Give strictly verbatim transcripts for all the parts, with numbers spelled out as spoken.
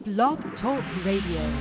Blog Talk Radio.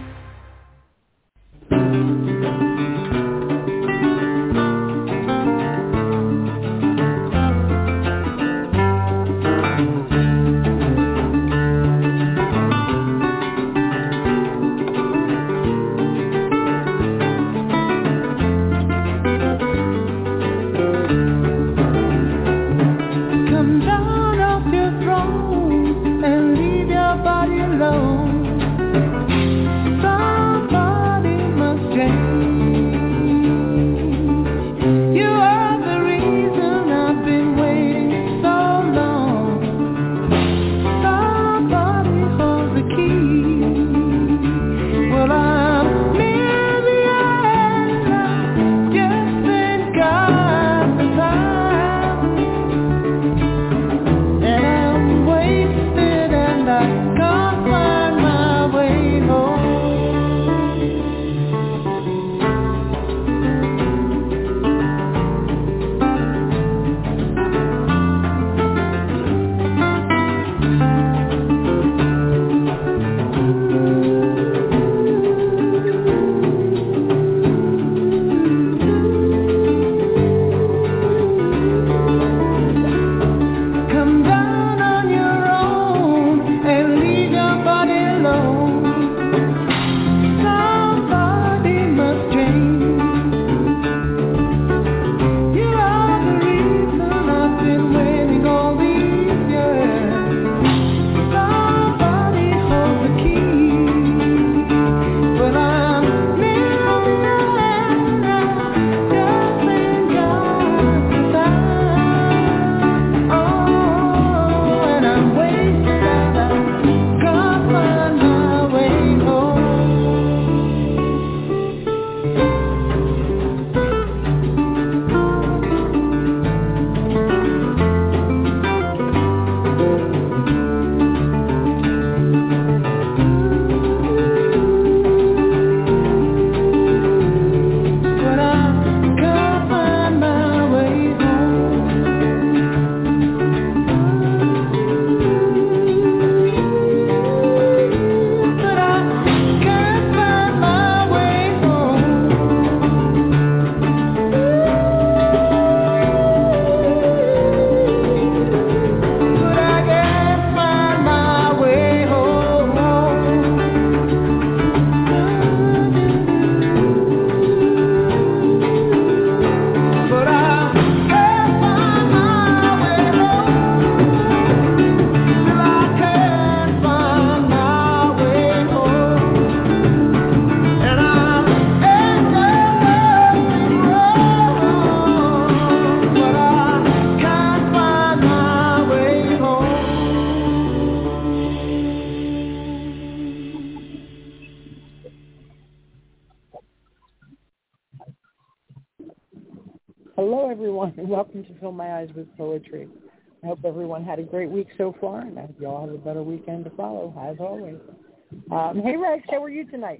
Welcome to Fill My Eyes with Poetry. I hope everyone had a great week so far, and I hope you all have a better weekend to follow, as always. Um, hey, Rex, how are you tonight?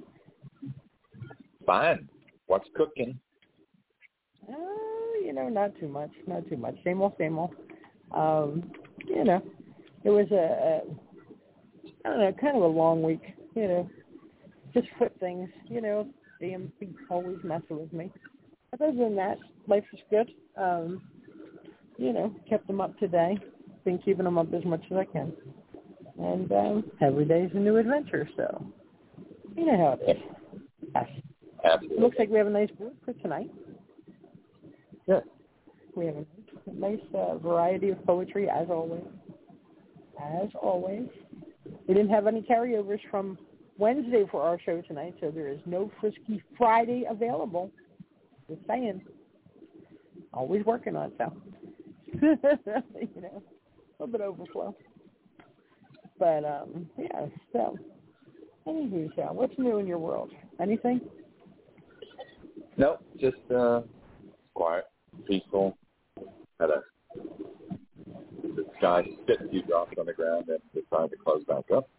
Fine. What's cooking? Uh, you know, not too much, not too much. Same old, same old. Um, you know, it was a, a, I don't know, kind of a long week, you know, just foot things, you know, damn feet always messing with me. But other than that, life is good. Um, you know, kept them up today. Been keeping them up as much as I can. And um, every day is a new adventure, so you know how it is. Yes. Absolutely. It looks like we have a nice board for tonight. Yeah. We have a nice uh, variety of poetry, as always. As always. We didn't have any carryovers from Wednesday for our show tonight, so there is no Frisky Friday available. Just saying. Always working on it, so. you know, a little bit overflow. But, um, yeah, so, anywho, so, what's new in your world? Anything? No, just uh, quiet, peaceful. Had a, the sky spit a few drops on the ground and decided to close back up.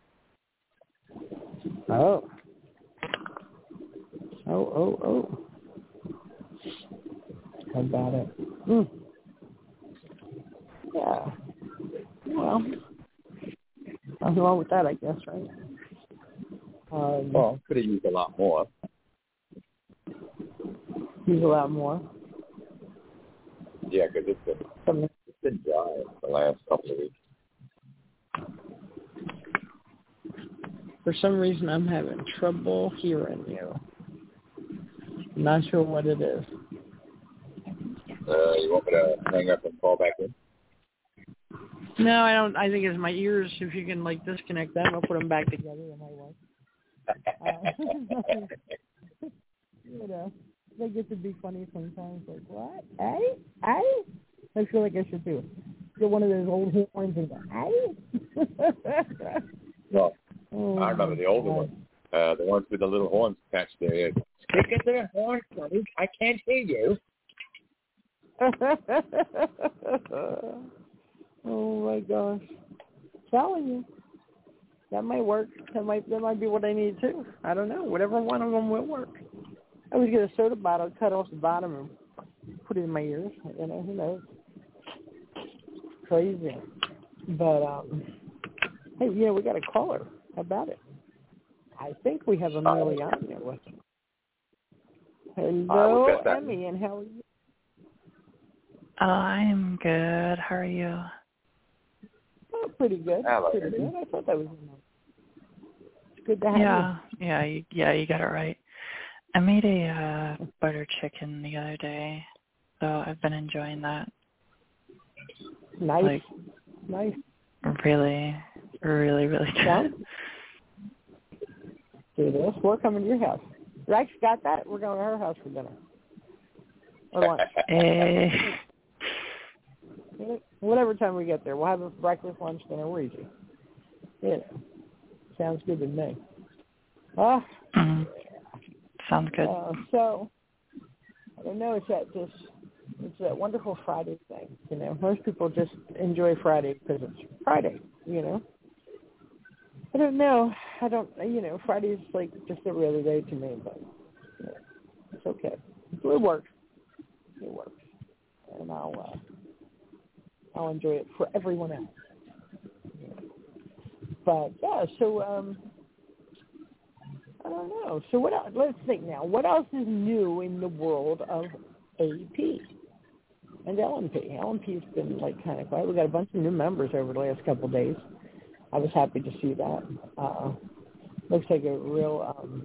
Oh. Oh, oh, oh. How about it? Mm. Yeah. Well, nothing wrong with that, I guess, right? Um, Well, could have used a lot more. Use a lot more. Yeah, because it's been, Something. it's been dry the last couple of weeks. For some reason, I'm having trouble hearing you. I'm not sure what it is. Uh, you want me to hang up and call back in? No, I don't. I think it's my ears. If you can like disconnect them, I'll put them back together. It might work. Uh, you know, they get to be funny sometimes. Like what? Hey, hey. I feel like I should do. Get one of those old horns and go, hey. Well, oh, I remember the older ones, uh, the ones with the little horns attached to their ears. Stick it to the horn, buddy. I can't hear you. Oh my gosh! Telling you, that might work. That might that might be what I need too. I don't know. Whatever one of them will work. I always get a soda bottle, cut off the bottom, and put it in my ears. You know, who knows? Crazy. But um, hey, yeah, we got a caller. How about it? I think we have Amelia on there with us. Hello, uh, Emmy, and how are you? Oh, I'm good. How are you? Oh, pretty good. Hello, pretty Emmy. good. I thought that was it's good to have Yeah, you. yeah, you, yeah, you got it right. I made a uh, butter chicken the other day, so I've been enjoying that. Nice. Like, nice. really, really, really good. Do this. We're coming to your house. Rex got that? We're going to her house for dinner. Or lunch. Eh. Whatever time we get there. We'll have a breakfast, lunch, dinner. We're easy. Yeah. Sounds good to me. Ah. Mm, sounds good. Uh, so, I don't know. It's that just, it's that wonderful Friday thing. You know, most people just enjoy Friday because it's Friday, you know. I don't know. I don't, you know, Friday's like just every other day to me, but you know, it's okay. It works. It works. And I'll, uh, I'll enjoy it for everyone else. But, yeah, so, um, I don't know. So what else? Let's think now. What else is new in the world of A P and L M P? L M P's been, like, kind of quiet. We got a bunch of new members over the last couple of days. I was happy to see that. Uh, looks like a real um,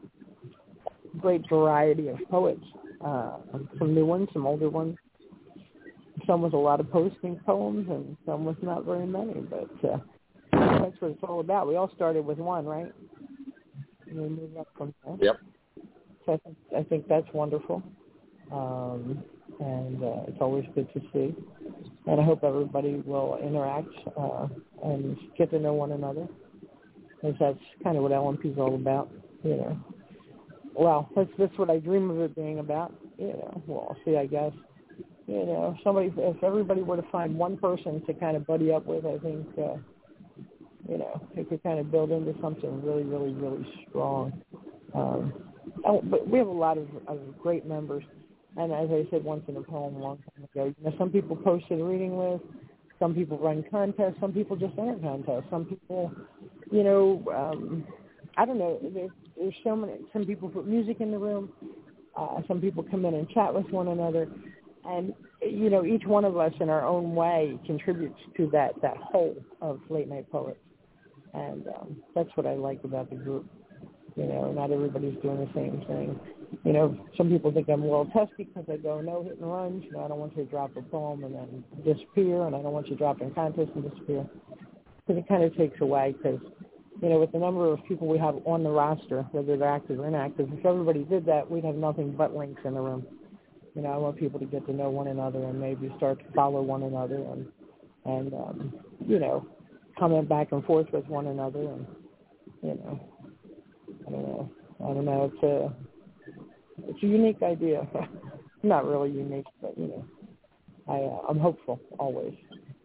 great variety of poets. Uh, some new ones, some older ones. Some with a lot of posting poems, and some with not very many. But uh, that's what it's all about. We all started with one, right? And we moved up from there. Yep. So I think, I think that's wonderful. Um, and uh, it's always good to see. And I hope everybody will interact uh, and get to know one another, because that's kind of what L M P is all about, you know. Well, that's, that's what I dream of it being about, you know. Well, I'll see, I guess. You know, if somebody, if everybody were to find one person to kind of buddy up with, I think, uh, you know, it could kind of build into something really, really, really strong. Um, oh, but we have a lot of, of great members. And as I said once in a poem a long time ago, you know, some people post to the reading list, some people run contests, some people just enter contests, some people, you know, um, I don't know, there's, there's so many, some people put music in the room, uh, some people come in and chat with one another, and, you know, each one of us in our own way contributes to that, that whole of Late Night Poets. And um, that's what I like about the group. You know, not everybody's doing the same thing. You know, some people think I'm a little testy because I go no hit and runs. You know, I don't want you to drop a poem and then disappear, and I don't want you to drop in contest and disappear. Because it kind of takes away, because, you know, with the number of people we have on the roster, whether they're active or inactive, if everybody did that, we'd have nothing but links in the room. You know, I want people to get to know one another and maybe start to follow one another and, and um, you know, comment back and forth with one another, and, you know, I don't know. I don't know. It's a it's a unique idea. Not really unique, but you know, I uh, I'm hopeful always.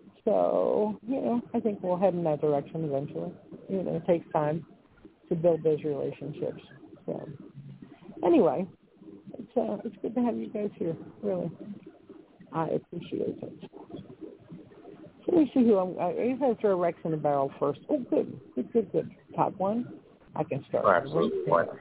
So you know, I think we'll head in that direction eventually. You know, it takes time to build those relationships. So anyway, it's uh, it's good to have you guys here. Really, I appreciate it. So let me see who I'm. I guess I'll throw Rex in the barrel first. Oh, good, good, good, good. Top one. I can start. Oh, absolutely. Why not?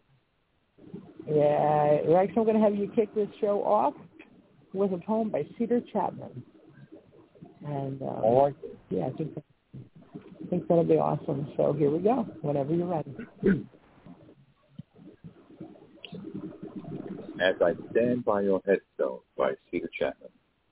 Yeah, Rex, I'm going to have you kick this show off with a poem by Cedar Chapman. And um, I like it. Yeah, I think, that, I think that'll be awesome. So here we go, whenever you're ready. As I stand by your headstone by Cedar Chapman.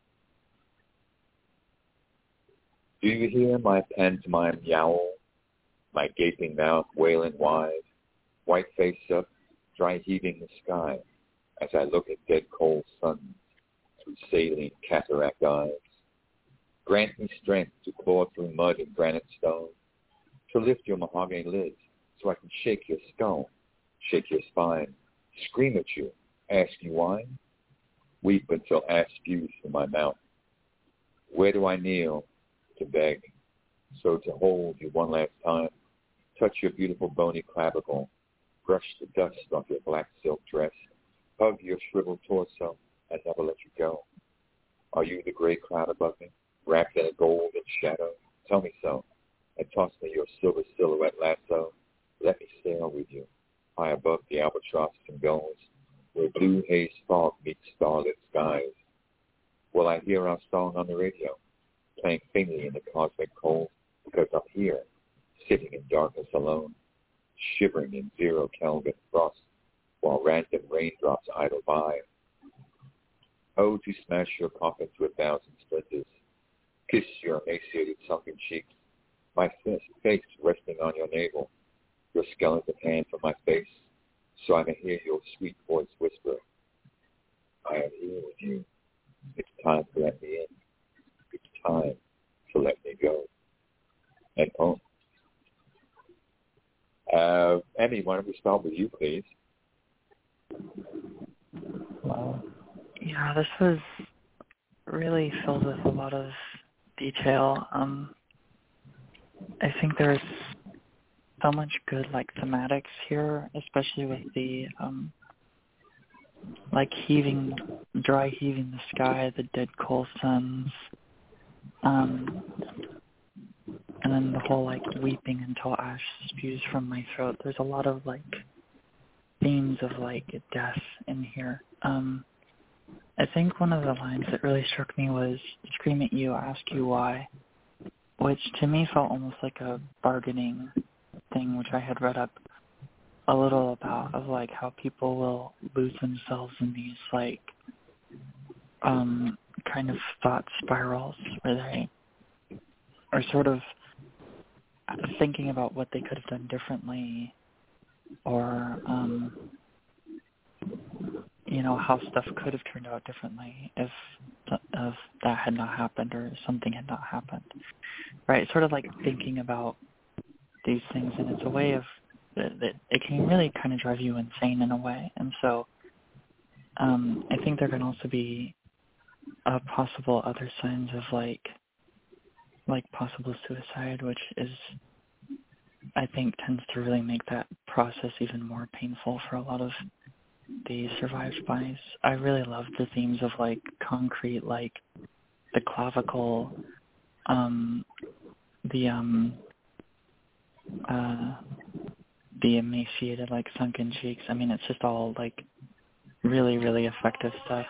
Do you hear my pantomime yowl, my gaping mouth wailing wide, white face up, dry heaving the sky, as I look at dead cold suns through saline cataract eyes? Grant me strength to claw through mud and granite stone, to lift your mahogany lids so I can shake your skull, shake your spine, scream at you, ask you why, weep until ash spews from my mouth. Where do I kneel to beg? So to hold you one last time, touch your beautiful bony clavicle, brush the dust off your black silk dress, hug your shriveled torso, and never let you go. Are you the gray cloud above me, wrapped in a golden shadow? Tell me so, and toss me your silver silhouette lasso. Let me sail with you, high above the albatross and gulls, where blue haze fog meets starlit skies. Will I hear our song on the radio, playing faintly in the cosmic cold, because I'm here, sitting in darkness alone, shivering in zero Kelvin frost, while random raindrops idle by? Oh, to smash your coffins with thousand splinters, kiss your emaciated sunken cheeks, my face resting on your navel, your skeleton hand from my face, so I may hear your sweet voice whisper, I am here with you. It's time to let me in. It's time to let me go. And home. Uh, Emmy, why don't we start with you, please? Wow. Yeah, this was really filled with a lot of detail. Um, I think there's so much good, like, thematics here, especially with the, um, like, heaving, dry heaving the sky, the dead coal suns, um, and then the whole, like, weeping until ash spews from my throat. There's a lot of, like, themes of, like, death in here. Um, I think one of the lines that really struck me was, scream at you, ask you why, which to me felt almost like a bargaining thing, which I had read up a little about, of like how people will lose themselves in these like um kind of thought spirals where they are sort of thinking about what they could have done differently, or um you know, how stuff could have turned out differently if if that had not happened or something had not happened, right? Sort of like thinking about these things, and it's a way of that, that it can really kind of drive you insane in a way. And so um, I think there can also be uh, possible other signs of like like possible suicide, which is, I think, tends to really make that process even more painful for a lot of the survived bodies. I really love the themes of like concrete, like the clavicle, um, the um, uh, the emaciated, like sunken cheeks. I mean, it's just all like really, really effective stuff.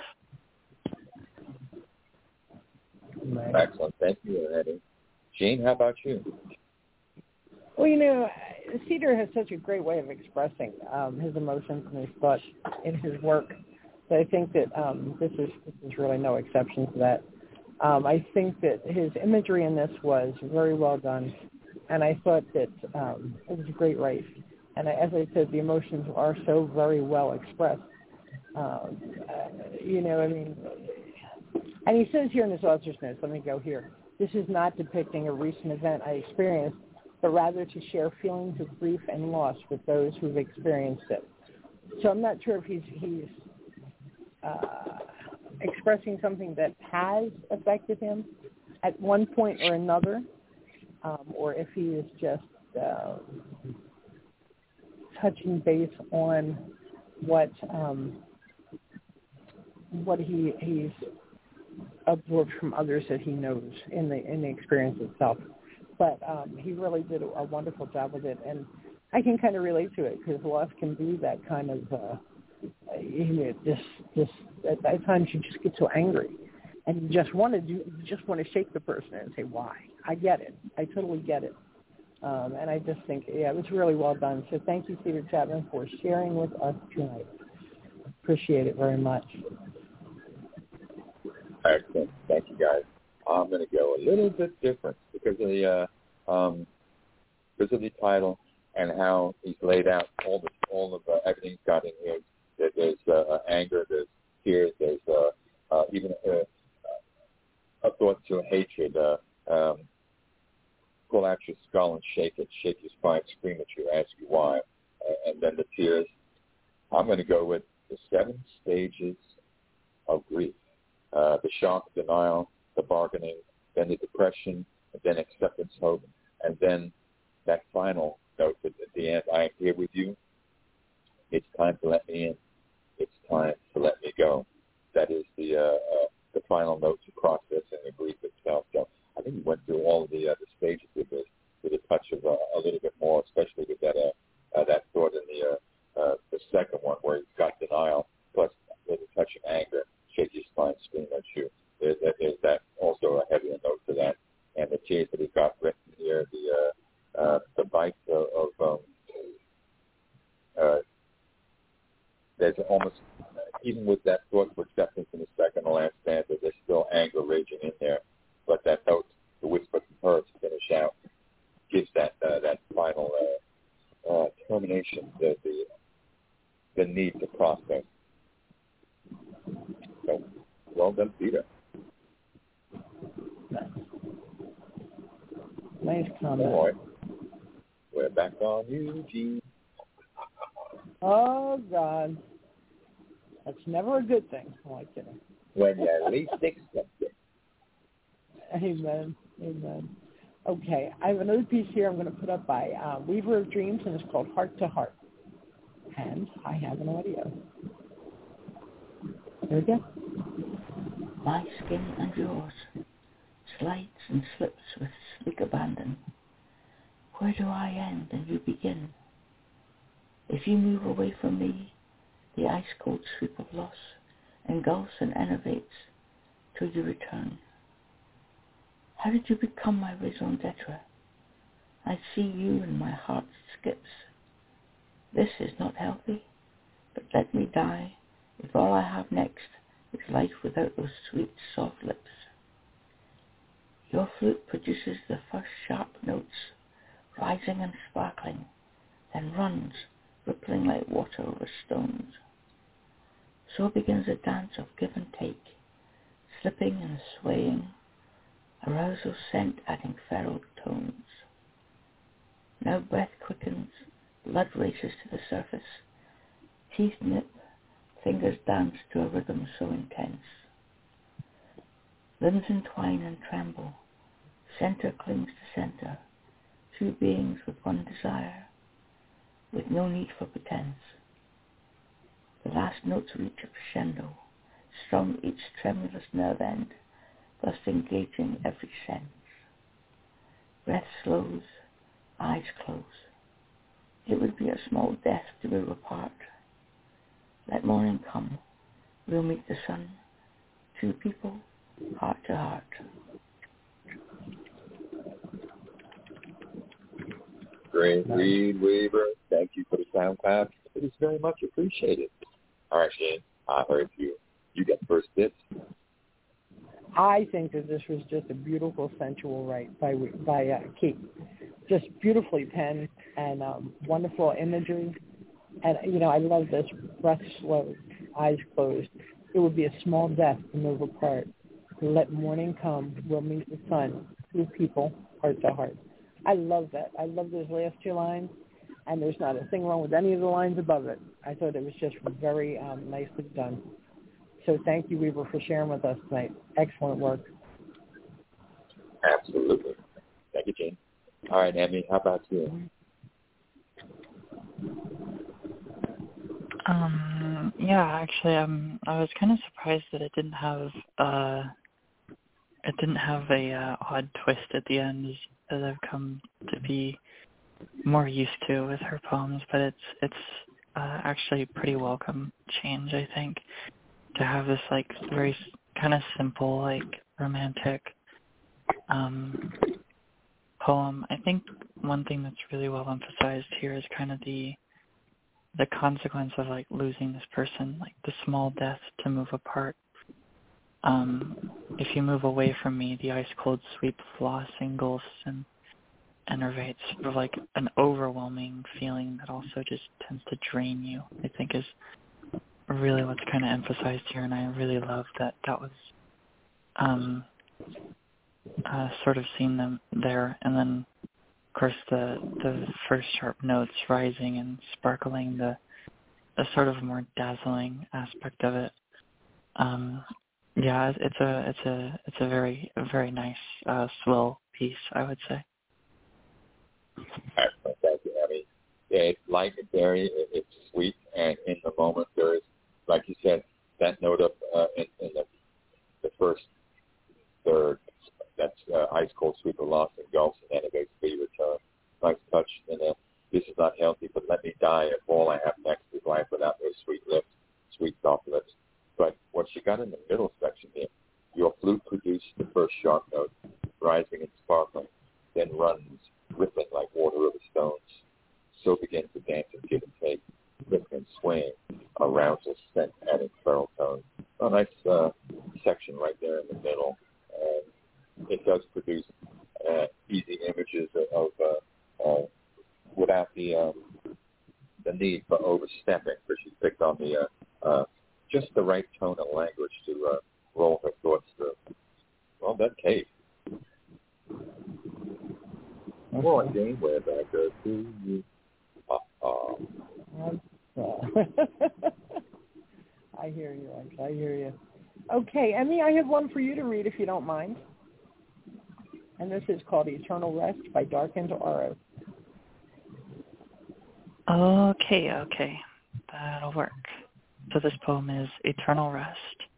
Excellent, thank you, Eddie. Gene, how about you? Well, you know, Cedar has such a great way of expressing um, his emotions and his thoughts in his work. So I think that um, this is this is really no exception to that. Um, I think that his imagery in this was very well done, and I thought that um, it was a great write. And I, as I said, the emotions are so very well expressed. Um, uh, you know, I mean, and he says here in his author's notes, let me go here, this is not depicting a recent event I experienced, but rather to share feelings of grief and loss with those who've experienced it. So I'm not sure if he's he's uh, expressing something that has affected him at one point or another, um, or if he is just uh, touching base on what um, what he he's absorbed from others that he knows in the in the experience itself. But um, he really did a wonderful job with it. And I can kind of relate to it because loss can be that kind of, uh, you know, just, just at, at times you just get so angry, and you just want to do, you just want to shake the person and say, why? I get it. I totally get it. Um, and I just think, yeah, it was really well done. So thank you, Peter Chapman, for sharing with us tonight. Appreciate it very much. Excellent. Thank you, guys. I'm going to go a little bit different because of the uh, um, because of the title and how he's laid out all the all of uh, everything he's got in here. There, there's uh, anger, there's tears, there's uh, uh, even a, a thought to hatred. Uh, um, pull out your skull and shake it, shake your spine, scream at you, ask you why, uh, and then the tears. I'm going to go with the seven stages of grief. Uh, the shock, denial, the bargaining, then the depression, and then acceptance, hope, and then that final note at the end, I am here with you. It's time to let me in. It's time to let me go. That is the uh, uh, the final note to process in the grief itself. So I think we went through all of the, uh, the stages with this, with a touch of uh, a little bit more, especially with that uh, uh, that thought in the uh, uh, the second one where he's got denial, plus with a touch of anger, shake your spine, scream at you. There's, there's that also a heavier note to that, and the tears that he's got written here, the uh, uh, the bite of, of um, uh, there's almost even with that thought for acceptance in the second to last stanza, there's still anger raging in there. But that note, the whisper from her to finish out, gives that uh, that final uh, uh, termination, the, the the need to process. So, well done, Peter. Nice comment. Boy, we're back on you, Gene. Oh, God. That's never a good thing. I like it. When you least expect it. Amen. Amen. Okay, I have another piece here I'm going to put up by uh, Weaver of Dreams, and it's called Heart to Heart. And I have an audio. There we go. My skin and yours slides and slips with sleek abandon. Where do I end and you begin? If you move away from me, the ice-cold sweep of loss engulfs and enervates till you return. How did you become my raison d'etre? I see you and my heart skips. This is not healthy, but let me die if all I have next is life without those sweet, soft lips. Your flute produces the first sharp notes, rising and sparkling, then runs, rippling like water over stones. So begins a dance of give and take, slipping and swaying, arousal scent adding feral tones. Now breath quickens, blood races to the surface, teeth nip, fingers dance to a rhythm so intense. Limbs entwine and tremble, center clings to center, two beings with one desire, with no need for pretense. The last notes reach a crescendo, strum each tremulous nerve end, thus engaging every sense. Breath slows, eyes close. It would be a small death to be apart. Let morning come, we'll meet the sun, two people, heart to heart. Great read, Weaver. Thank you for the sound clap. It is very much appreciated. All right, Shane, I heard you. You get first dibs. I think that this was just a beautiful sensual write by by uh, Kate. Just beautifully penned and um, wonderful imagery. And, you know, I love this. Breath slow, eyes closed. It would be a small death to move apart. Let morning come, we'll meet the sun. Two people, heart to heart. I love that. I love those last two lines, and there's not a thing wrong with any of the lines above it. I thought it was just very um, nicely done. So thank you, Weaver, for sharing with us tonight. Excellent work. Absolutely. Thank you, Gene. All right, Emmy, how about you? Um, yeah, actually, um, I was kind of surprised that it didn't have uh, it didn't have a uh, odd twist at the end, as I've come to be more used to with her poems, but it's it's uh, actually pretty welcome change, I think, to have this like very kind of simple, like romantic um, poem. I think one thing that's really well emphasized here is kind of the the consequence of like losing this person, like the small death to move apart. Um, if you move away from me, the ice cold sweep of loss engulfs and enervates, sort of like an overwhelming feeling that also just tends to drain you, I think is really what's kind of emphasized here. And I really love that that was um, uh, sort of seen them there. And then, of course, the the first sharp notes rising and sparkling, the the sort of more dazzling aspect of it. Um, yeah, it's a it's a it's a very a very nice uh, swell piece, I would say. Excellent, thank you, Emmy. Yeah, it's light and airy, it, it's sweet, and in the moment there is, like you said, that note of uh, in, in the the first third, that's uh, ice cold sweep of loss engulfs and enervates the return. Nice touch, and uh, this is not healthy, but let me die if all I have next is life without those sweet lips, sweet soft lips. But what you got in the middle section here, your flute produced the first sharp note, rising and sparkling, then runs, rippling like water over stones. So begins the dance of give and take, rippling and swaying, arousal, scent, adding feral tone. A nice uh, section right there in the middle. And it does produce uh, easy images of, uh, uh, without the um, the need for overstepping, because she picked on the uh, uh, just the right tone of language to uh, roll her thoughts through. Well done, Kate. Well, Jane, where back there to you. Uh-oh. I hear you, Rex. I hear you. Okay, Emmy, I have one for you to read if you don't mind. And this is called Eternal Rest by Darkened Aura. Okay, okay. That'll work. So this poem is Eternal Rest.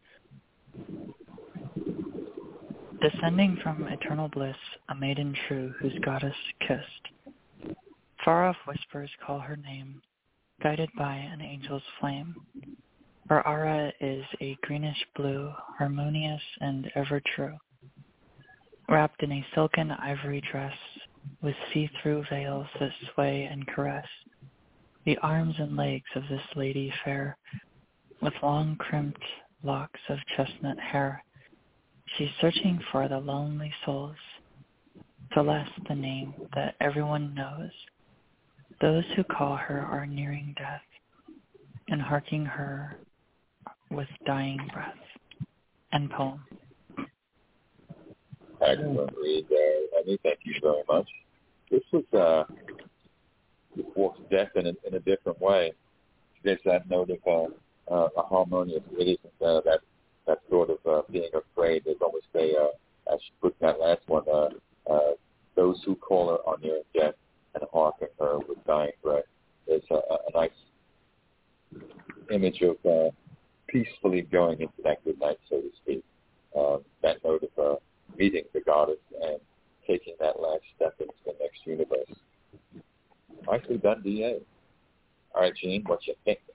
Descending from eternal bliss, a maiden true whose goddess kissed. Far-off whispers call her name, guided by an angel's flame. Her aura is a greenish blue, harmonious and ever true. Wrapped in a silken ivory dress, with see-through veils that sway and caress the arms and legs of this lady fair, with long crimped locks of chestnut hair. She's searching for the lonely souls, Celeste the name that everyone knows. Those who call her are nearing death, and harking her with dying breath. End poem. Excellent read there, Emmy. Thank you very much. This was uh, this walks death in a, in a different way. There's that note of uh, uh, a harmonious. It isn't uh, that that sort of uh, being afraid. There's almost a, uh, as she put in that last one, uh, uh, those who call her are near death and hearken her with dying breath. There's a, a, a nice image of uh, peacefully going into that good night, so to speak. Um, that note of uh, meeting the goddess and taking that last step into the next universe. Nicely done, D A. All right, Gene, what you think?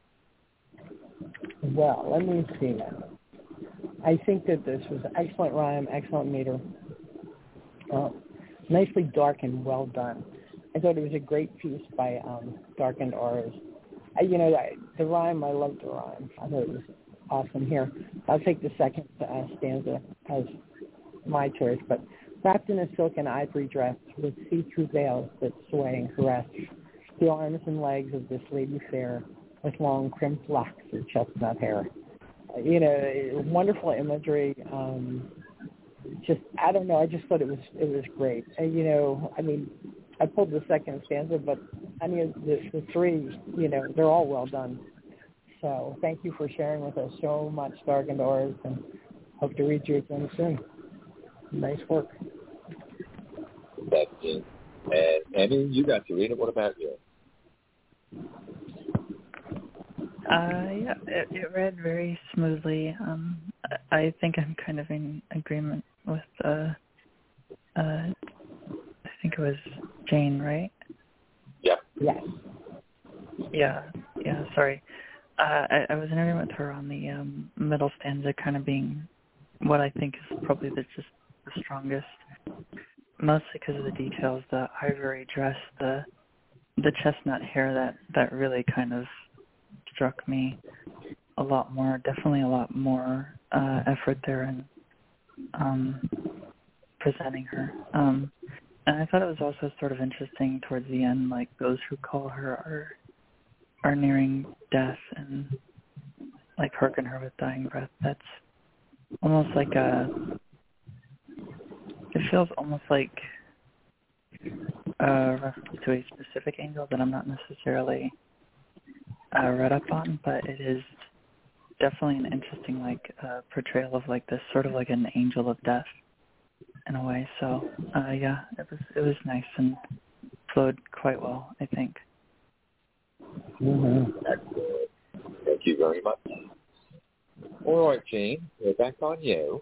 Well, let me see now. I think that this was excellent rhyme, excellent meter. Uh, nicely dark and well done. I thought it was a great piece by um, Darkened Auras. I, you know, I, the rhyme, I loved the rhyme. I thought it was awesome here. I'll take the second uh, stanza as my choice, but wrapped in a silken ivory dress with see-through veils that sway and caress the arms and legs of this lady fair with long crimped locks of chestnut hair. You know, wonderful imagery. Um, just, I don't know, I just thought it was it was great. And, you know, I mean, I pulled the second stanza, but I mean, the, the three, you know, they're all well done. So thank you for sharing with us so much, Darkened Auras, and hope to read you again soon. Nice work. Thank you. And Emmy, you got to read it. What about you? Uh, yeah, it, it read very smoothly. Um, I think I'm kind of in agreement with, uh, uh, I think it was Jane, right? Yeah, yeah, sorry. Uh, I, I was in agreement with her on the um, middle stanza kind of being what I think is probably the, just the strongest, mostly because of the details, the ivory dress, the the chestnut hair that, that really kind of struck me a lot more, definitely a lot more uh, effort there in um, presenting her. Um, and I thought it was also sort of interesting towards the end, like those who call her are are nearing death and like hearken her with dying breath. That's almost like a, it feels almost like a reference to a specific angel that I'm not necessarily uh, read up on, but it is definitely an interesting like uh, portrayal of like this sort of like an angel of death in a way. So uh, yeah, it was it was nice and flowed quite well, I think. Mm-hmm. Thank you very much. All right, Jean, we're back on you.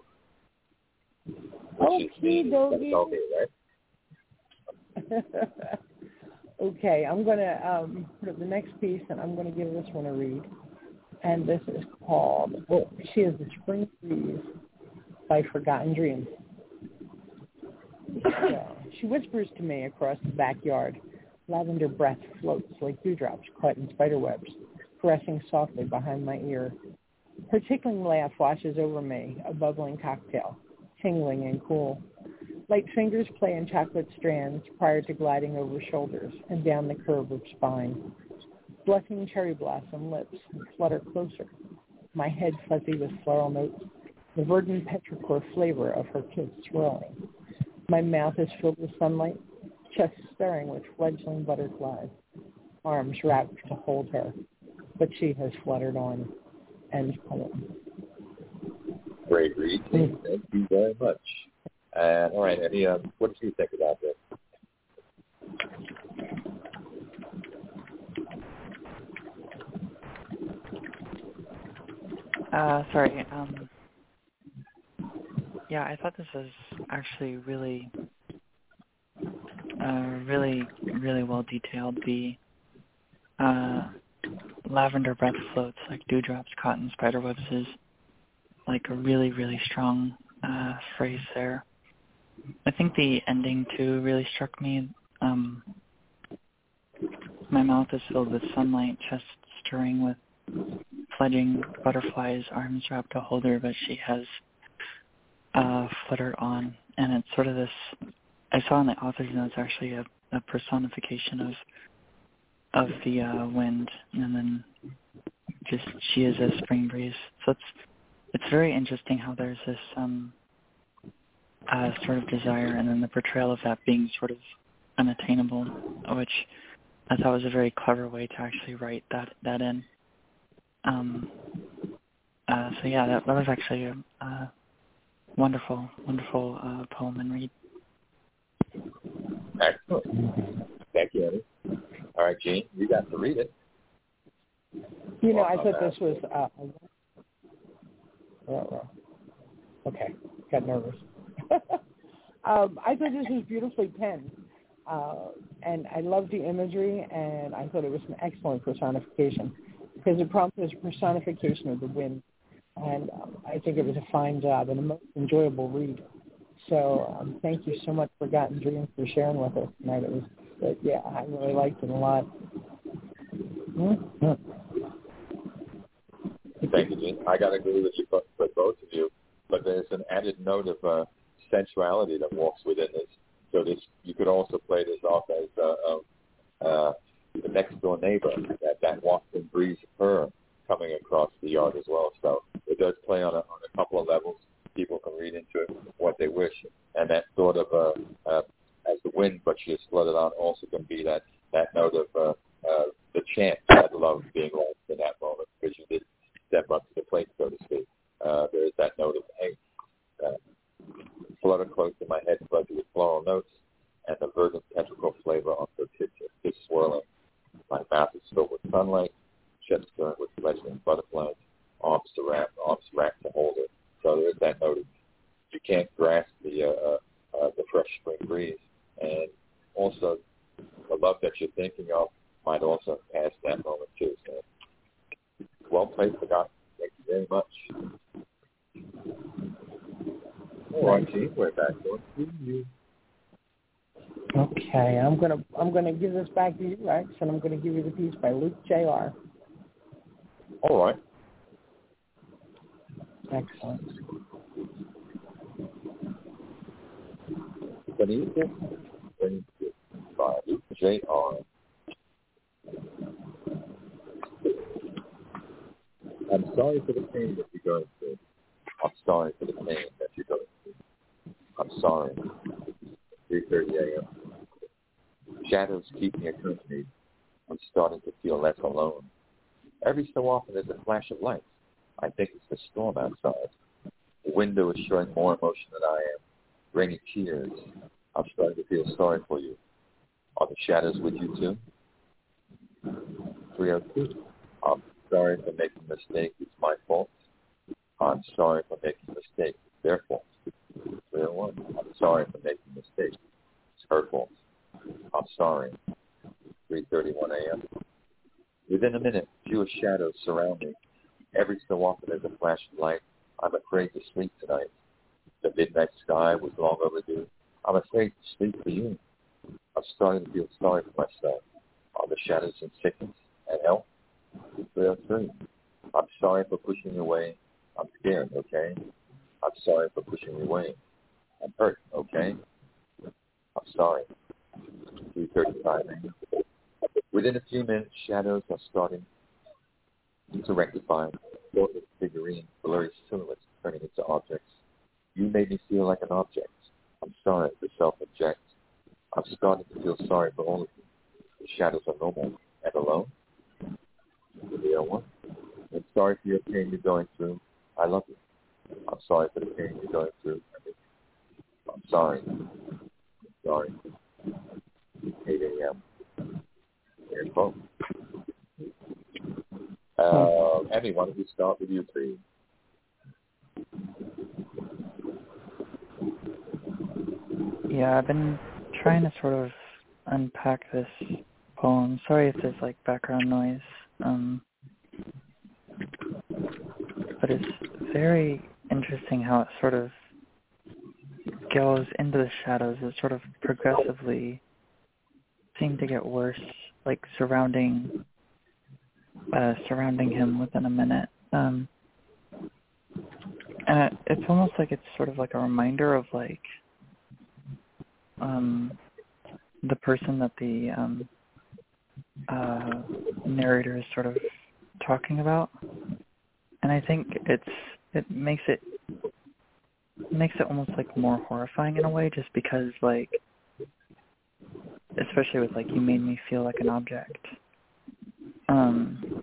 Okay, doggy. Okay, right? Okay, I'm going to um, put up the next piece, and I'm going to give this one a read. And this is called, oh, She is the Spring Breeze by Forgotten Dreams. So, she whispers to me across the backyard. Lavender breath floats like dewdrops caught in spider webs, caressing softly behind my ear. Her tickling laugh washes over me, a bubbling cocktail, tingling and cool. Light fingers play in chocolate strands prior to gliding over shoulders and down the curve of spine. Blushing cherry blossom lips flutter closer, my head fuzzy with floral notes, the verdant petrichor flavor of her kiss swirling. My mouth is filled with sunlight, chest stirring with fledgling butterflies, arms wrapped to hold her, but she has fluttered on. End poem. Great read. Mm. Thank you very much. And all right, any um, what did you think about this? Uh, sorry. Um, yeah, I thought this was actually really, uh, really, really well detailed. The uh, lavender breath floats like dewdrops caught in spider webs is like a really, really strong uh, phrase there. I think the ending too really struck me. Um, my mouth is filled with sunlight, chest stirring with fledging butterflies, arms wrapped to hold her, but she has uh, fluttered on. And it's sort of this, I saw in the author's notes actually a, a personification of of the uh, wind, and then just she is a spring breeze. So it's it's very interesting how there's this um, uh, sort of desire, and then the portrayal of that being sort of unattainable, which I thought was a very clever way to actually write that that in. Um, uh, so yeah, that, that was actually a, a wonderful, wonderful uh, poem and read. Excellent. Thank you, Eddie. All right, Jean, you got to read it. You know, I thought this was, uh, oh, okay, got nervous. um, I thought this was beautifully penned, uh, and I loved the imagery, and I thought it was an excellent personification, because it prompted was a personification of the wind, and um, I think it was a fine job and a most enjoyable read. So um, thank you so much, Forgotten Dreams, for sharing with us tonight. It was, but yeah, I really liked it a lot. Mm-hmm. Thank you, Jean. I got to agree with you, with both of you. But there's an added note of uh, sensuality that walks within this. So this, you could also play this off as uh, uh, the next door neighbor, that, that wafting breeze of her coming across the yard as well. So it does play on a, on a couple of levels. People can read into it what they wish. And that sort of, uh, uh, as the wind, but she is flooded on, also can be that, that note of uh, uh, the chance that love being lost in that moment, because you did step up to the plate, so to speak. Uh, there is that note of, hey, uh, flutter close to my head, fuzzy with floral notes, and the verdant petrichor flavor on her kiss is swirling. My mouth is filled with sunlight, chest stirring with fledgling butterflies, arms to wrap, arms wrapped to hold her. So there is that note of, you can't grasp the uh, uh, the fresh spring breeze, and also the love that you're thinking of might also have passed that moment too. So, well played, Scott. Thank you very much. All right, Gene, we're back on to you. Okay, I'm gonna I'm gonna give this back to you, Rex, and I'm gonna give you the piece by Luke J R. All right. Excellent. Benita, by Luke J R. I'm sorry for the pain that you're going through. I'm sorry for the pain that you're going through. I'm sorry. three thirty a.m. Shadows keep me accompanied. I'm starting to feel less alone. Every so often there's a flash of light. I think it's the storm outside. The window is showing more emotion than I am. Raining tears. I'm starting to feel sorry for you. Are the shadows with you too? three oh two. I'm sorry for making a mistake. It's my fault. I'm sorry for making a mistake. It's their fault. three oh one. I'm sorry for making a mistake. It's her fault. I'm sorry. three thirty-one a.m. Within a minute, fewer shadows surround me. Every so often there's a flash of light. I'm afraid to sleep tonight. The midnight sky was long overdue. I'm afraid to sleep for you. I'm starting to feel sorry for myself. Are the shadows in sickness and health? three oh three. I'm sorry for pushing you away. I'm scared, okay? I'm sorry for pushing you away. I'm hurt, okay? I'm sorry. three thirty-five a.m. Within a few minutes, shadows are starting to rectify. Thoughtless figurines, blurry silhouettes turning into objects. You made me feel like an object. I'm sorry to self-object. I'm starting to feel sorry for all of you. The shadows are normal and alone. three oh one. I'm sorry for your pain you're going through. I love you. I'm sorry for the pain you're going through. I'm sorry. I'm sorry. eight a.m. Here's phone. Uh, Emmy, why don't we start with you, please? Yeah, I've been trying to sort of unpack this poem. Sorry if there's like background noise. Um, but it's very interesting how it sort of goes into the shadows. It sort of progressively seemed to get worse, like surrounding uh, surrounding him within a minute. Um, and it, it's almost like it's sort of like a reminder of like um, the person that the um, uh, narrator is sort of talking about. And I think it's it makes it makes it almost like more horrifying in a way, just because like, especially with like, you made me feel like an object. Um,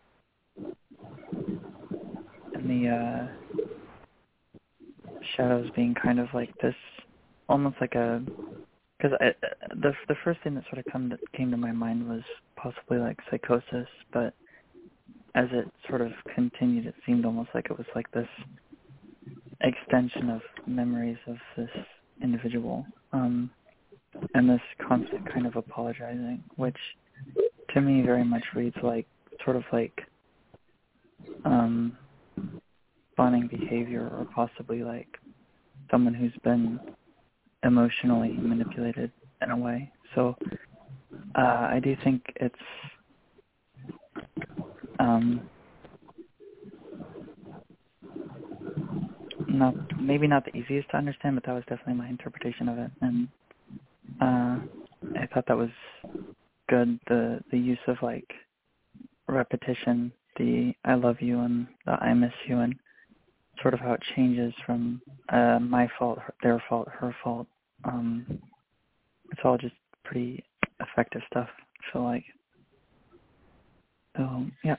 and the uh, shadows being kind of like this, almost like a, because the the first thing that sort of come to, came to my mind was possibly like psychosis, but as it sort of continued, it seemed almost like it was like this extension of memories of this individual, um, and this constant kind of apologizing, which to me very much reads like sort of like um, fawning behavior, or possibly like someone who's been emotionally manipulated in a way. So uh, I do think it's um, not maybe not the easiest to understand, but that was definitely my interpretation of it, and uh, I thought that was good. The the use of like repetition, the I love you and the I miss you, and sort of how it changes from uh, my fault, their fault, her fault. Um, it's all just pretty effective stuff, I feel like. So, yeah.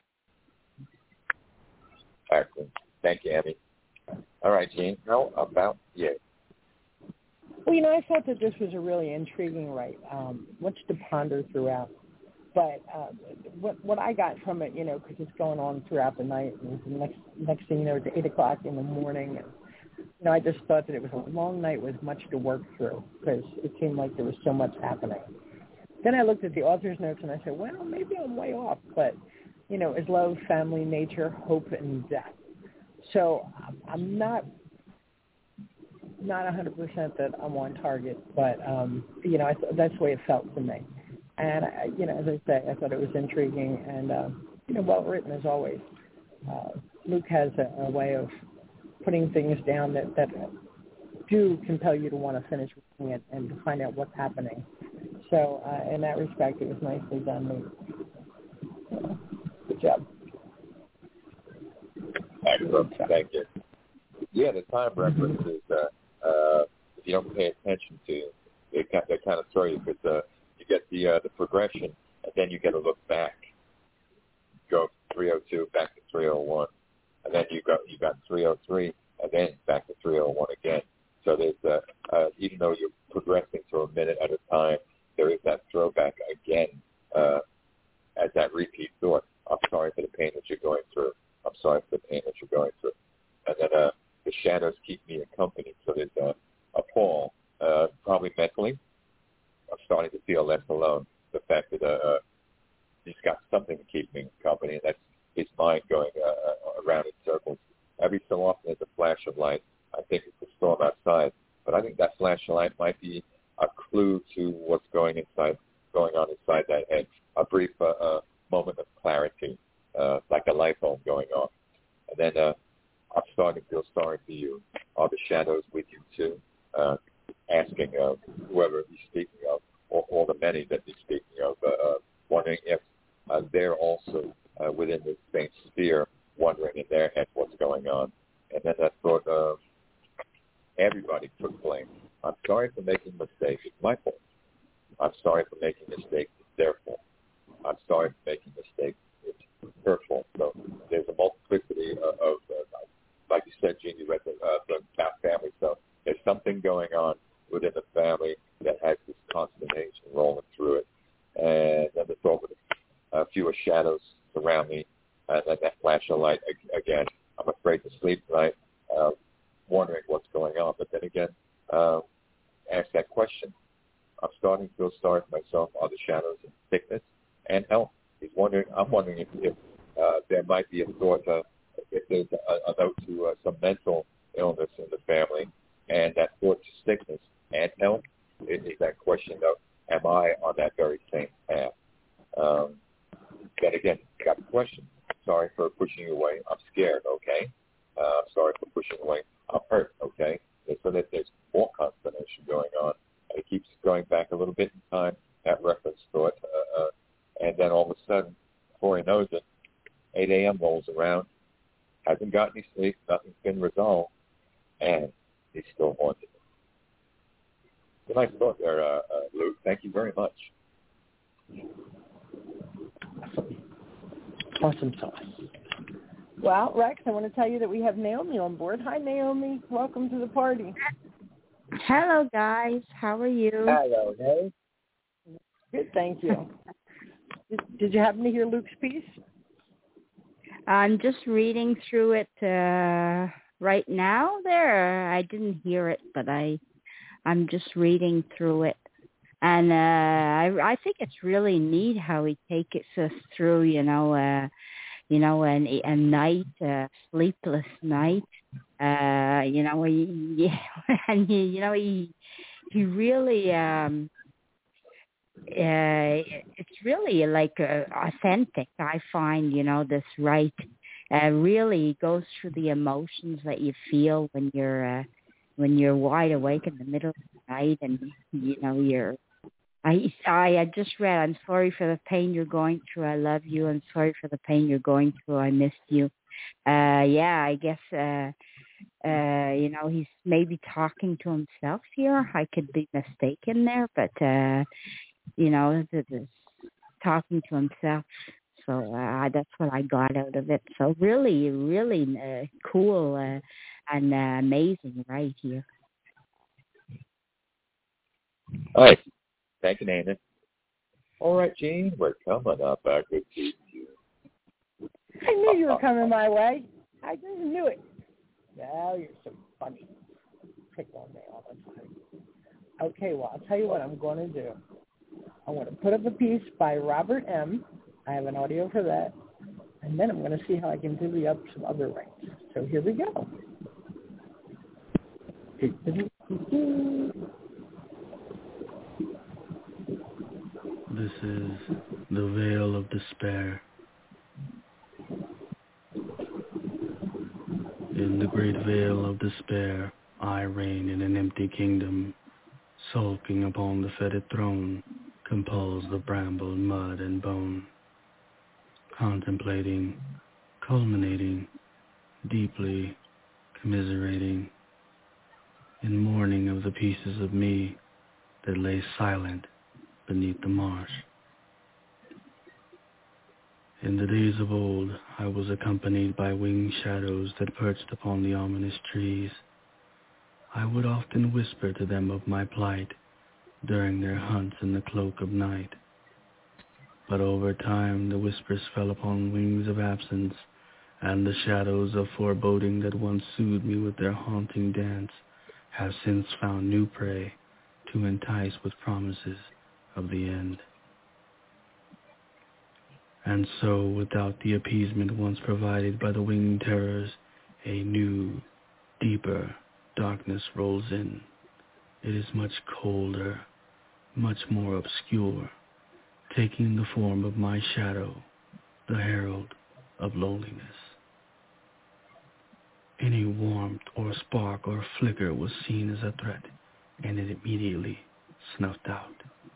Excellent. Thank you, Emmy. All right, Gene, how about you? Well, you know, I thought that this was a really intriguing write, um, much to ponder throughout. But uh, what what I got from it, you know, because it's going on throughout the night, and the next next thing you know, it's eight o'clock in the morning, and you know, I just thought that it was a long night with much to work through, because it seemed like there was so much happening. then I looked at the author's notes and I said, well, maybe I'm way off, but, you know, it's love, family, nature, hope, and death. So I'm not not one hundred percent that I'm on target, but, um, you know, I th- that's the way it felt to me. And, I, you know, as I say, I thought it was intriguing and, uh, you know, well written as always. Uh, Luke has a, a way of putting things down that, that do compel you to want to finish reading it and to find out what's happening. So uh, in that respect, it was nicely done, Luke. Uh, good job. Excellent. Thank you. Yeah, the time references, uh, uh, if you don't pay attention to, they kind, they kind of throw you because uh, you get the uh, the progression, and then you get to look back. Go three oh two back to three oh one, and then you got you got three oh three, and then back to three oh one again. So there's uh, uh, even though you're progressing to a minute at a time, there is that throwback again uh, as that repeat thought. I'm sorry for the pain that you're going through. I'm sorry for the pain that you're going through. And then uh, the shadows keep me accompanied. So there's uh, a Paul, uh, probably mentally, I'm starting to feel less alone. The fact that uh, he's got something to keep me company, and that's his mind going uh, around in circles. Every so often there's a flash of light. I think it's a storm outside, but I think that flash of light might be a clue to what's going inside, going on inside that head. A brief uh, uh, moment of clarity, uh, like a light bulb going off. And then uh, I'm starting to feel sorry for you. Are the shadows with you too? Uh, asking uh, whoever he's speaking of, or, or the many that he's speaking of, uh, uh, wondering if uh, they're also uh, within the same sphere, wondering in their head what's going on. And then that thought of everybody took blame. I'm sorry for making mistakes. It's my fault. I'm sorry for making mistakes. It's their fault. I'm sorry for making mistakes. It's her fault. So there's a multiplicity of, of uh, like you said, Gene, you read the, uh, the family stuff. There's something going on within the family that has this consternation rolling through it. And then the thought with a few shadows surround me, and then that flash of light again. I'm afraid to sleep tonight, uh, wondering what's going on. But then again, uh, ask that question. I'm starting to feel sorry for myself, other shadows and sickness and health. He's wondering. I'm wondering if, if uh, there might be a thought, uh, if there's a, a note to uh, some mental illness in the family, and that thought to sickness and health is, is that question of, am I on that very same path? Um, then again, got the question. Sorry for pushing you away. I'm scared, okay? Uh, I'm sorry for pushing away. I'm hurt, okay? And so that there's more consternation going on. And it keeps going back a little bit in time, that reference thought. Uh, uh, and then all of a sudden, before he knows it, eight a.m. rolls around, hasn't got any sleep, nothing's been resolved, and he's still haunted. It's a nice thought there, uh, uh, Luke. Thank you very much. Awesome. Awesome sauce. Well, Rex, I want to tell you that we have Naomi on board. Hi, Naomi. Welcome to the party. Hello, guys. How are you? Hello, hey. Good, thank you. did, did you happen to hear Luke's piece? I'm just reading through it uh, right now. There, I didn't hear it, but I, I'm just reading through it, and uh, I, I think it's really neat how he takes us through. You know, uh, you know, an, a night, a sleepless night. Uh, you know, he, yeah, and he, you know, he, he really. Um, Uh, it's really like uh, authentic. I find, you know, this right uh, really goes through the emotions that you feel when you're uh, when you're wide awake in the middle of the night, and you know you're. I I I just read. I'm sorry for the pain you're going through. I love you. I'm sorry for the pain you're going through. I missed you. Uh, yeah, I guess. Uh, uh, you know, he's maybe talking to himself here. I could be mistaken there, but. Uh, You know, talking to himself. So uh, that's what I got out of it. So really, really uh, cool uh, and uh, amazing right here. All right. Thank you, Nana. All right, Gene, we're coming up. Uh, good to see you. I knew you were coming my way. I just knew it. Well, you're so funny. Pick on me all the time. Okay, well, I'll tell you what I'm going to do. I want to put up a piece by Robert M. I have an audio for that. And then I'm going to see how I can divvy up some other rings. So here we go. This is the Veil of Despair. In the great veil of despair, I reign in an empty kingdom. Sulking upon the fetid throne, compels the bramble, mud, and bone. Contemplating, culminating, deeply commiserating, in mourning of the pieces of me that lay silent beneath the marsh. In the days of old, I was accompanied by winged shadows that perched upon the ominous trees. I would often whisper to them of my plight during their hunts in the cloak of night. But over time the whispers fell upon wings of absence, and the shadows of foreboding that once soothed me with their haunting dance have since found new prey to entice with promises of the end. And so, without the appeasement once provided by the winged terrors, a new, deeper darkness rolls in. It is much colder, much more obscure, taking the form of my shadow, the herald of loneliness. Any warmth or spark or flicker was seen as a threat, and it immediately snuffed out.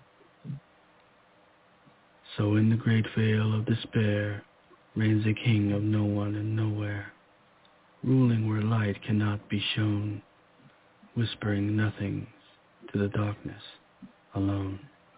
So in the great veil of despair reigns a king of no one and nowhere, ruling where light cannot be shown, whispering nothings to the darkness alone.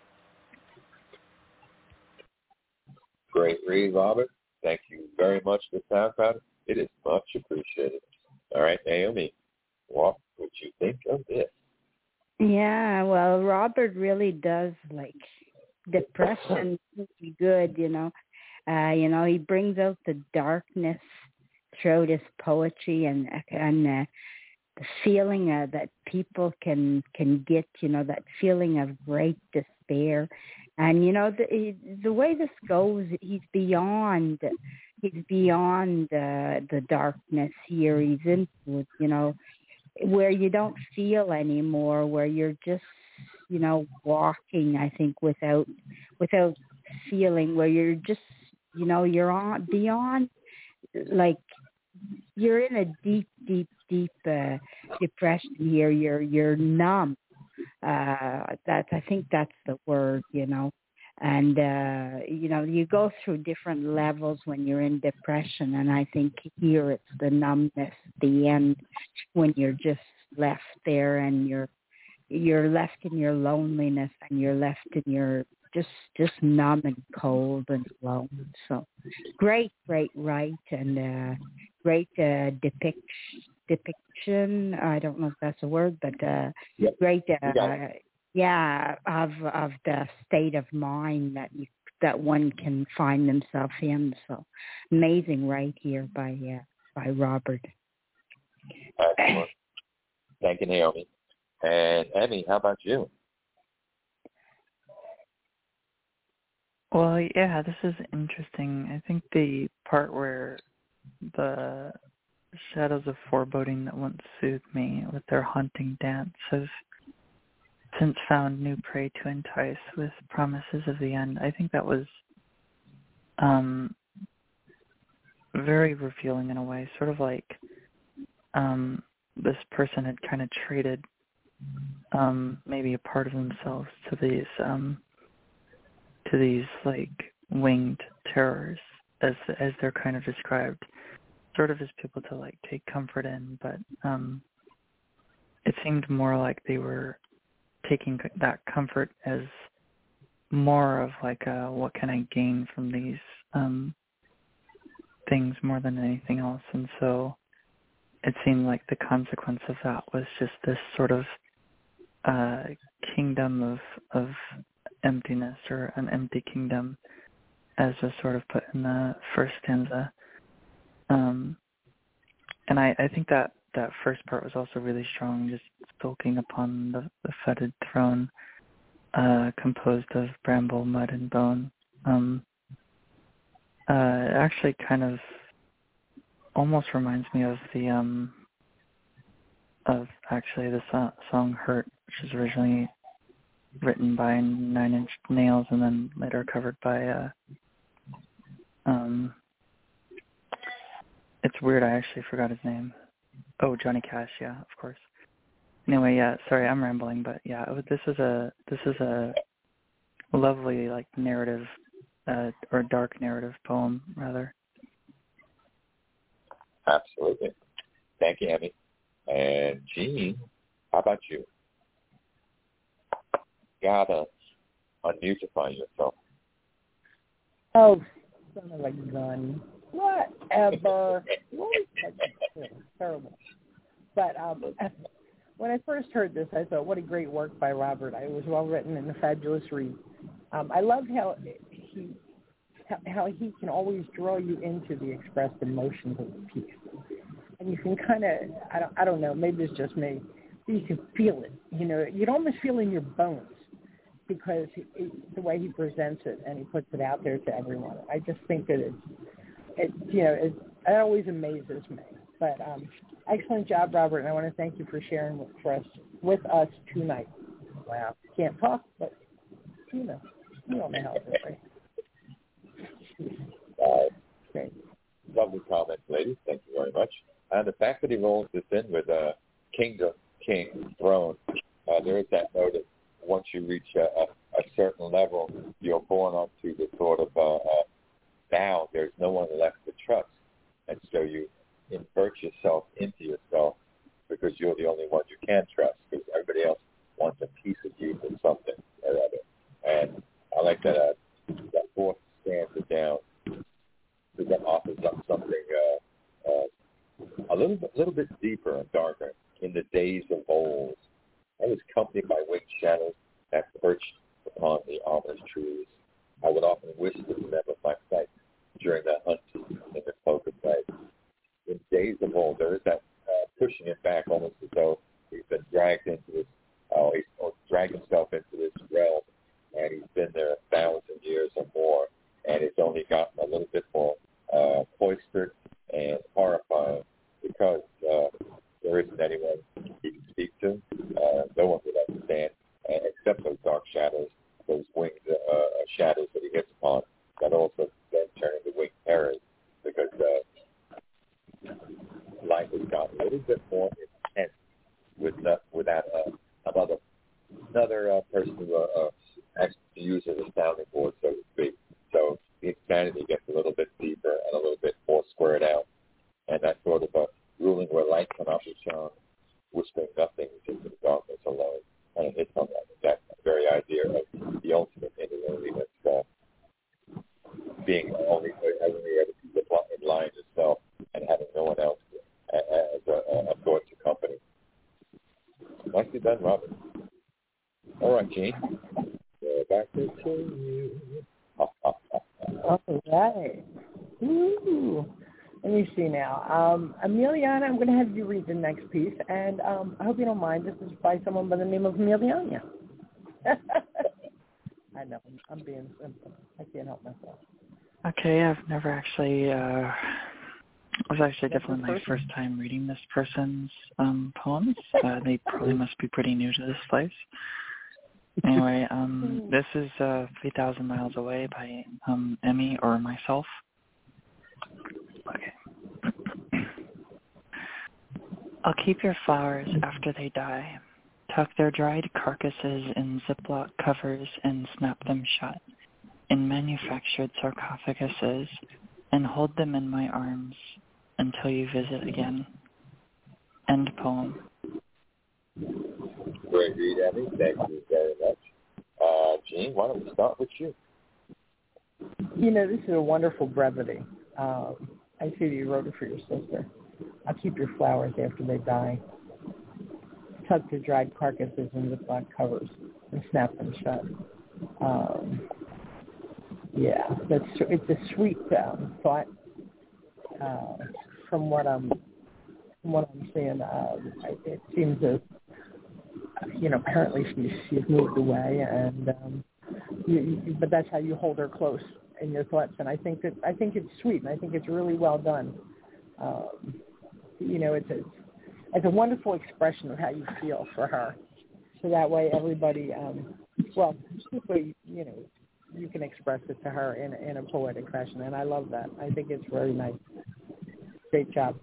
Great read, Robert. Thank you very much for SoundCloud. It is much appreciated. All right, Naomi, what would you think of this? Yeah, well, Robert really does like depression really good, you know. Uh, you know, he brings out the darkness throughout his poetry and and uh, the feeling uh, that people can can get, you know, that feeling of great despair. And you know, the the way this goes, he's beyond he's beyond uh, the darkness here. He's into it, you know, where you don't feel anymore, where you're just, you know, walking, I think, without without feeling, where you're just, you know, you're on beyond, like you're in a deep, deep, deep uh, depression here. You're you're numb. Uh, that's I think that's the word, you know. And uh, you know, you go through different levels when you're in depression, and I think here it's the numbness, the end, when you're just left there and you're you're left in your loneliness and you're left in your just just numb and cold and alone. So great, great write and uh, great uh, depict, depiction. I don't know if that's a word, but uh, yep. great, uh, yeah, of of the state of mind that you that one can find themselves in. So amazing right here by uh, by Robert. Excellent. Thank you, Naomi. And Emmy, how about you? Well, yeah, this is interesting. I think the part where the shadows of foreboding that once soothed me with their haunting dance have since found new prey to entice with promises of the end. I think that was um, very revealing in a way, sort of like um, this person had kind of traded um, maybe a part of themselves to these um, to these like winged terrors, as as they're kind of described, sort of as people to like take comfort in, but um, it seemed more like they were taking that comfort as more of like a, what can I gain from these um, things more than anything else. And so it seemed like the consequence of that was just this sort of uh, kingdom of of emptiness, or an empty kingdom, as was sort of put in the first stanza. Um, and I, I think that that first part was also really strong, just sulking upon the, the fetid throne. uh, composed of bramble, mud, and bone. Um, uh, it actually kind of almost reminds me of the um, of actually the so- song "Hurt," which was originally written by Nine Inch Nails and then later covered by. Uh, um, it's weird. I actually forgot his name. Oh, Johnny Cash. Yeah, of course. Anyway, yeah. Sorry, I'm rambling, but yeah, this is a this is a lovely like narrative uh, or dark narrative poem rather. Absolutely. Thank you, Emmy. And Jean, how about you? Gotta unmutify yourself. Oh, son of a gun. Whatever. What is that? Terrible. But um, when I first heard this, I thought, what a great work by Robert. It was well written and a fabulous read. Um, I love how he how he can always draw you into the expressed emotions of the piece. And you can kind of, I don't, I don't know, maybe it's just me, you can feel it. You know, you'd almost feel in your bones because he, the way he presents it and he puts it out there to everyone. I just think that it's, it, you know, it, it always amazes me. But um, excellent job, Robert, and I want to thank you for sharing with, for us, with us tonight. Wow. Can't talk, but, you know, you don't know how to do it. Uh, Great. Lovely comments, ladies. Thank you very much. And the fact that he rolls this in with uh, Kingdom, King, Throne, uh, there is that note that once you reach a, a, a certain level, you're born up to the sort of, uh, uh, now there's no one left to trust. And so you invert yourself into yourself because you're the only one you can trust because everybody else wants a piece of you for something or other. And I like that, uh, that fourth stanza down because that offers up something uh, uh, a little bit, little bit deeper and darker. In the days of old, I was accompanied by winged shadows that perched upon the almond trees. I would often whisper to them of my sight during the hunt in the cloak of night. In days of old, there is that uh, pushing it back almost as though he's been dragged into this, uh, he's or dragged himself into this realm, and he's been there a thousand years or more, and it's only gotten a little bit more uh, cloistered and horrifying because uh, there isn't anyone he can speak to. Uh, no one would understand, uh, except those dark shadows, those winged uh, shadows that he hits upon, that also then turn into winged terrors because uh, life has gotten a little bit more intense with uh, without uh, another another uh, person who uh, uh, actually uses a sounding board, so to speak. So the insanity gets a little bit deeper and a little bit more squared out. And that sort of a ruling where light cannot be shown, whispering nothing into the darkness alone. And it hits on that, that very idea of the ultimate inner loneliness, uh, being only having the other people in line yourself and having no one else as a, a thought to company. Nicely done, Robert. All right, Gene. Go back to you. All right. Ooh. Let me see now. Um, Emiliana, I'm going to have you read the next piece, and um, I hope you don't mind. This is by someone by the name of Emiliana. I know. I'm being simple. I can't help myself. Okay, I've never actually, uh, it was actually That's definitely my person? first time reading this person's um, poems. Uh, they probably must be pretty new to this place. Anyway, um, this is uh, three thousand Miles Away by um, Emmy or myself. Okay. I'll keep your flowers after they die. Tuck their dried carcasses in Ziploc covers and snap them shut in manufactured sarcophaguses and hold them in my arms until you visit again. End poem. Great read, Emmy. Thank you very much. Uh, Gene, why don't we start with you? You know, this is a wonderful brevity. Um, I see that you wrote it for your sister. I'll keep your flowers after they die. Tuck the dried carcasses in the black covers and snap them shut. Um, yeah, that's it's a sweet um, thought. Uh, from what I'm from what I'm seeing, uh, it seems as you know, apparently she's she's moved away, and um, you, you, but that's how you hold her close in your thoughts. And I think that I think it's sweet, and I think it's really well done. Um, you know, it's a it's a wonderful expression of how you feel for her. So that way, everybody, um, well, this way, you know, you can express it to her in in a poetic fashion, and I love that. I think it's very nice. Great job.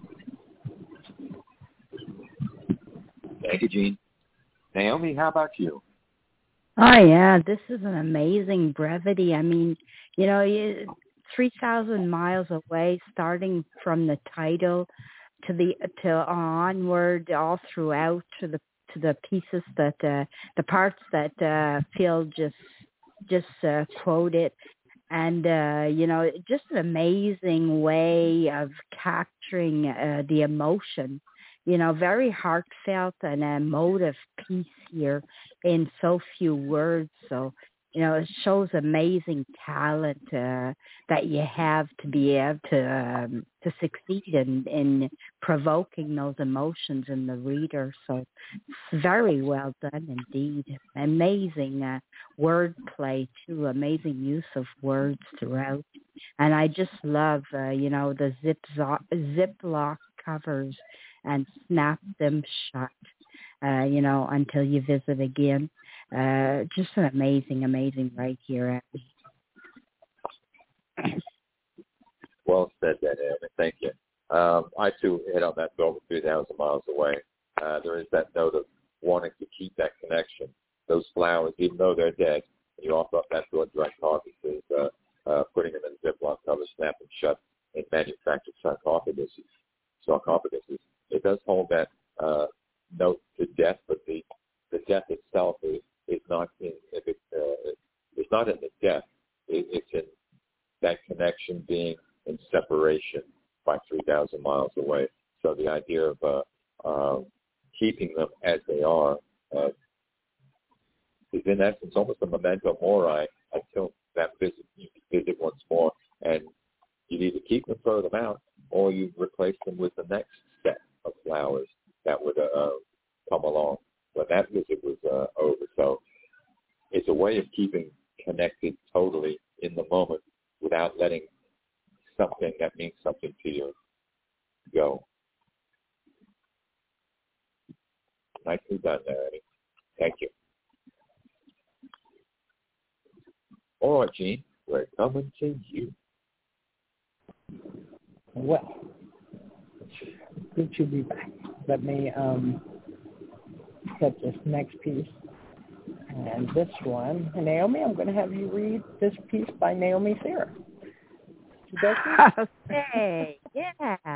Thank you, Jean. Naomi, how about you? Oh, yeah, this is an amazing brevity. I mean, you know, you, three thousand miles away, starting from the title to the to onward, all throughout to the to the pieces that uh, the parts that uh, Phil just just uh, quoted, and uh, you know, just an amazing way of capturing uh, the emotion. You know, very heartfelt and emotive piece here in so few words. So, you know, it shows amazing talent uh, that you have to be able to um, to succeed in, in provoking those emotions in the reader. So, very well done indeed. Amazing uh, wordplay too. Amazing use of words throughout. And I just love, uh, you know, the zip Ziploc covers and snap them shut, uh, you know, until you visit again. Uh, just an amazing, amazing right here, Abby. Well said, that, Aaron. Thank you. Um, I, too, hit on that over three thousand miles away. Uh, there is that note of wanting to keep that connection. Those flowers, even though they're dead, you offer up that to a direct carcasses, uh, uh, putting them in Ziploc covers, snapping shut in manufactured sarcophaguses. sarcophaguses. It does hold that uh, note to death, but the, the death itself is, is not in if it, uh, it's not in the death. It, it's in that connection being in separation by three thousand miles away. So the idea of uh, uh, keeping them as they are uh, is in essence almost a memento mori until that visit you visit once more, and you either keep them, throw them out, or you replace them with the next set of flowers that would uh, come along. But that visit was uh, over. So it's a way of keeping connected totally in the moment without letting something that means something to you go. Nicely done there, Eddie. Thank you. All right, Gene, we're coming to you. Well, good to be back. Let me um, get this next piece. And this one, Naomi, I'm going to have you read this piece by Naomi Thera. Okay, yeah.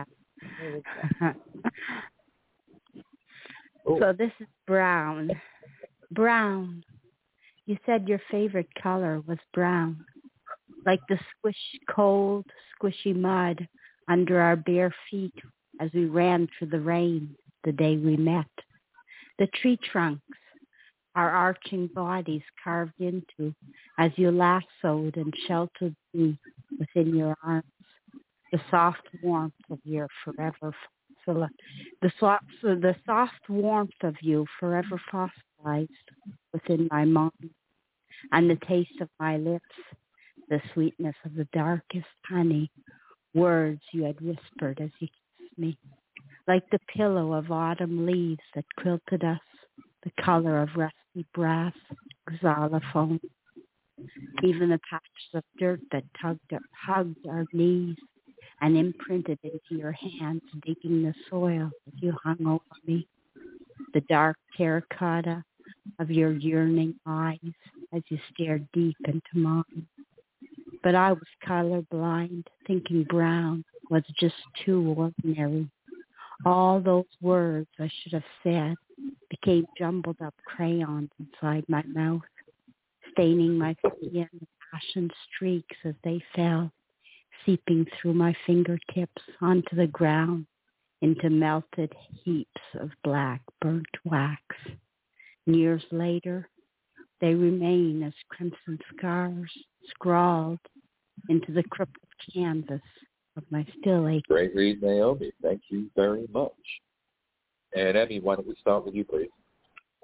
So this is brown. Brown. You said your favorite color was brown, like the squish, cold, squishy mud under our bare feet as we ran through the rain the day we met. The tree trunks, our arching bodies carved into as you lassoed and sheltered me within your arms. The soft warmth of your forever fossil, the soft, the soft warmth of you forever fossilized within my mind, and the taste of my lips, the sweetness of the darkest honey, words you had whispered as you kissed me, like the pillow of autumn leaves that quilted us, the color of rusty brass xylophone, even the patches of dirt that tugged up, hugged our knees and imprinted into your hands, digging the soil as you hung over me, the dark terracotta of your yearning eyes as you stared deep into mine. But I was colorblind, thinking brown was just too ordinary. All those words I should have said became jumbled up crayons inside my mouth, staining my skin with ashen streaks as they fell, seeping through my fingertips onto the ground into melted heaps of black burnt wax. Years later, they remain as crimson scars scrawled into the crippled canvas of my still aching. Great read, Naomi. Thank you very much. And Emmy, why don't we start with you, please?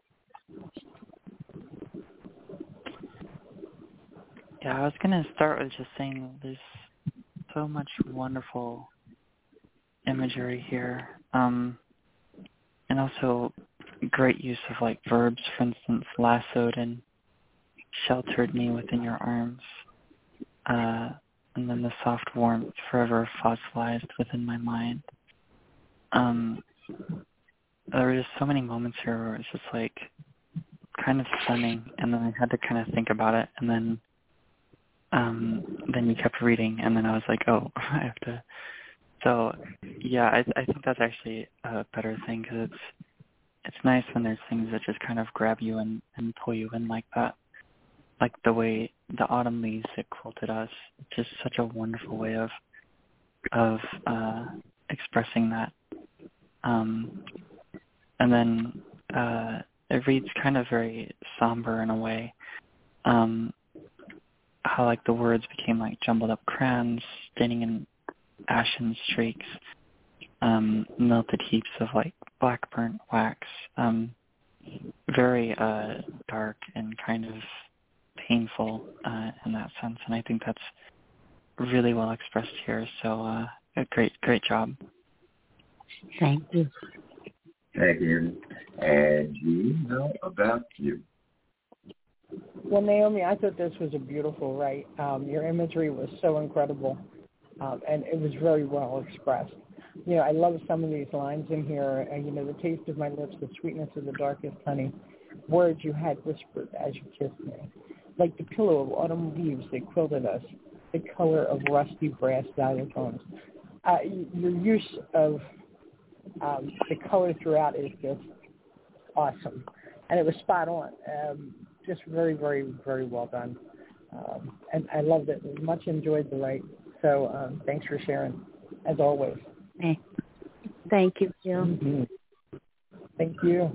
Yeah, I was going to start with just saying there's so much wonderful imagery here. Um, and also great use of like verbs, for instance, lassoed and sheltered me within your arms. Uh, and then the soft warmth forever fossilized within my mind. Um, there were just so many moments here where it's just like kind of stunning, and then I had to kind of think about it, and then um, then you kept reading, and then I was like, oh, I have to. So yeah, I, I think that's actually a better thing, because it's it's nice when there's things that just kind of grab you and, and pull you in like that. Like the way the autumn leaves that quilted us, just such a wonderful way of of uh, expressing that. Um, and then uh, it reads kind of very somber in a way. Um, how like the words became like jumbled up crayons, staining in ashen streaks, um, melted heaps of like black burnt wax. Um, very uh, dark and kind of painful uh, in that sense, and I think that's really well expressed here. So, uh, a great, great job. Thank you. Thank you. And you know about you. Well, Naomi, I thought this was a beautiful write. Um, your imagery was so incredible, um, and it was very well expressed. You know, I love some of these lines in here. Uh, you know, the taste of my lips, the sweetness of the darkest honey, words you had whispered as you kissed me. Like the pillow of autumn leaves that quilted us, the color of rusty brass xylophones. Uh, your use of um, the color throughout is just awesome, and it was spot on. Um, just very, very, very well done, um, and I loved it. Much enjoyed the write. So um, thanks for sharing, as always. Hey. Thank you, Jill. Mm-hmm. Thank you.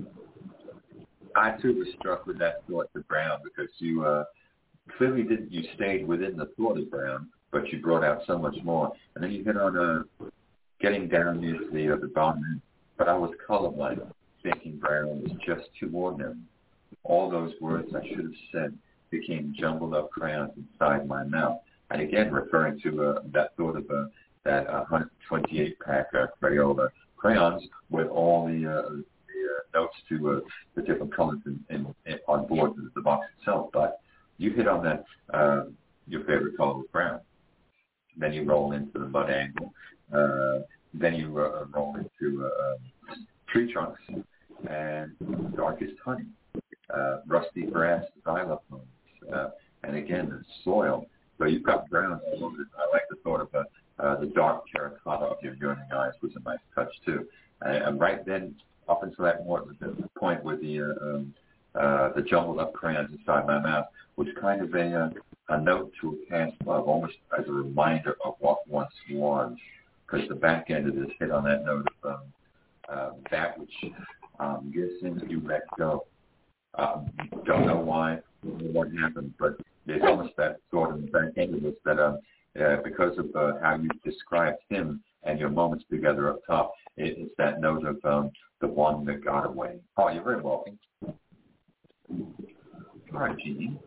I too was struck with that thought to Brown, because you uh, clearly didn't. You stayed within the thought of Brown, but you brought out so much more. And then you hit on uh, getting down near the uh, the bottom. But I was colorblind, thinking Brown was just too ordinary. All those words I should have said became jumbled up crayons inside my mouth. And again, referring to uh, that thought of uh, that uh, one hundred twenty-eight pack uh, Crayola crayons with all the uh, Uh, notes to uh, the different colors in, in, in, on board the, the box itself. But you hit on that, uh, your favorite color was brown. Then you roll into the mud angle. Uh, then you uh, roll into uh, tree trunks and darkest honey, uh, rusty brass xylophones, uh, and again, the soil. So you've got brown all over it. I like the thought of uh, uh, the dark terracotta of your yearning eyes was a nice touch, too. Uh, and right then, up until that more, the point where the uh, um, uh, the jumbled up crayons inside my mouth was kind of a uh, a note to a cast of, almost as a reminder of what once was, because the back end of this hit on that note of um, uh, that which I'm guessing you let go. Um, don't know why, what happened, but there's almost that thought in the back end of this that um, uh, because of uh, how you described him and your moments together up top, it, it's that note of um, the one that got away. Oh, you're very welcome. All right, Jeannie.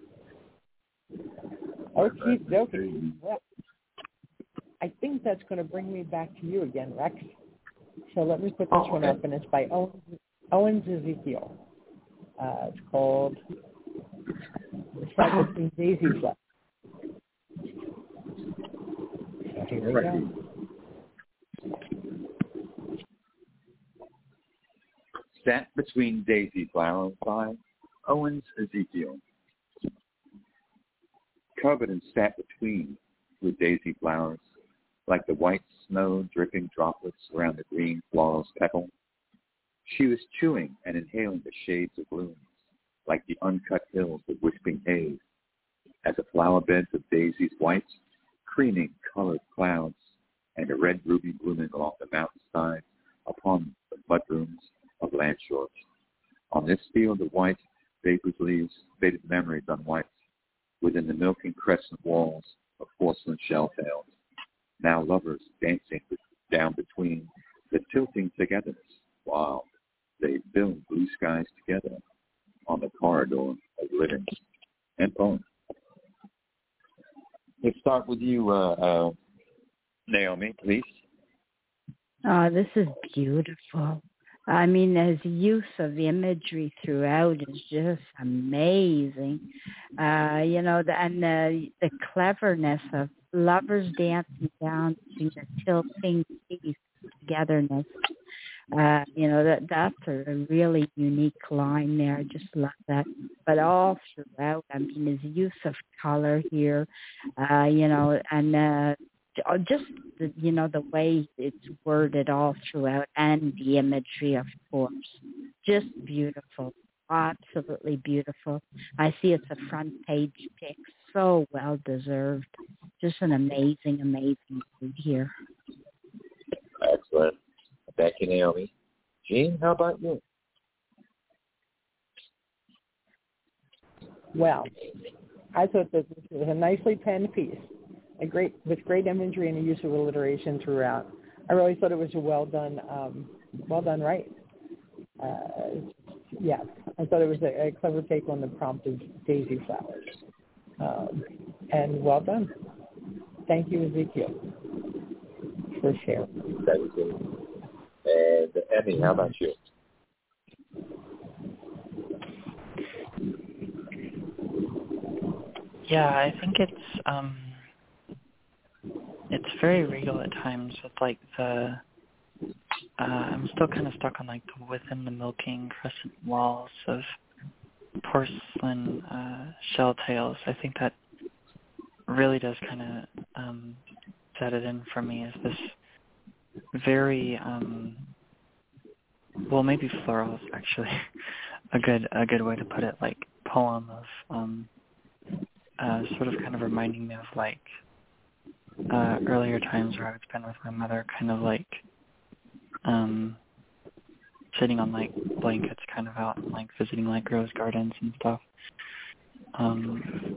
Okay, okay. Well, I think that's going to bring me back to you again, Rex. So let me put this oh, one okay. up, and it's by Owens, Owens Ezekiel. Uh, it's called The Sight Between Daisies Left. So here we go. Sat Between Daisy Flowers by Owens Ezekiel. Covered and sat between with daisy flowers, like the white snow dripping droplets around the green floral's petal. She was chewing and inhaling the shades of blooms, like the uncut hills of wisping haze, as the flower beds of daisies white, creaming colored clouds, and a red ruby blooming along the mountainside upon the mudrooms of land shores. On this field of white, vapors leaves faded memories on white, within the milking crescent walls of porcelain shell-tails, now lovers dancing down between the tilting togetherness, while they filmed blue skies together on corridor of living and poem. Let's start with you, uh, uh, Naomi, please. Oh, this is beautiful. I mean, his use of imagery throughout is just amazing. Uh, you know, the, and the, the cleverness of lovers dancing down to the tilting piece togetherness. Uh, you know, that that's a, a really unique line there. I just love that. But all throughout, I mean, his use of color here, uh, you know, and uh, just, the, you know, the way it's worded all throughout and the imagery, of course. Just beautiful. Absolutely beautiful. I see it's a front page pick. So well deserved. Just an amazing, amazing read here. Excellent. Thank you, Naomi. Jean, how about you? Well, I thought that this was a nicely penned piece, a great with great imagery and a use of alliteration throughout. I really thought it was a well done, um, well done, right? Uh, yeah, I thought it was a, a clever take on the prompt of daisy flowers, um, and well done. Thank you, Ezekiel, for sharing. Thank you. And Emmy, how about you? Yeah, I think it's um, it's very regal at times with like the. Uh, I'm still kind of stuck on like the within the milking crescent walls of porcelain uh, shell tails. I think that really does kind of um, set it in for me as this very um, well, maybe floral is actually a good a good way to put it. Like poem of um, uh, sort of kind of reminding me of like uh, earlier times where I would spend with my mother, kind of like um, sitting on like blankets, kind of out and like visiting like rose gardens and stuff. Um,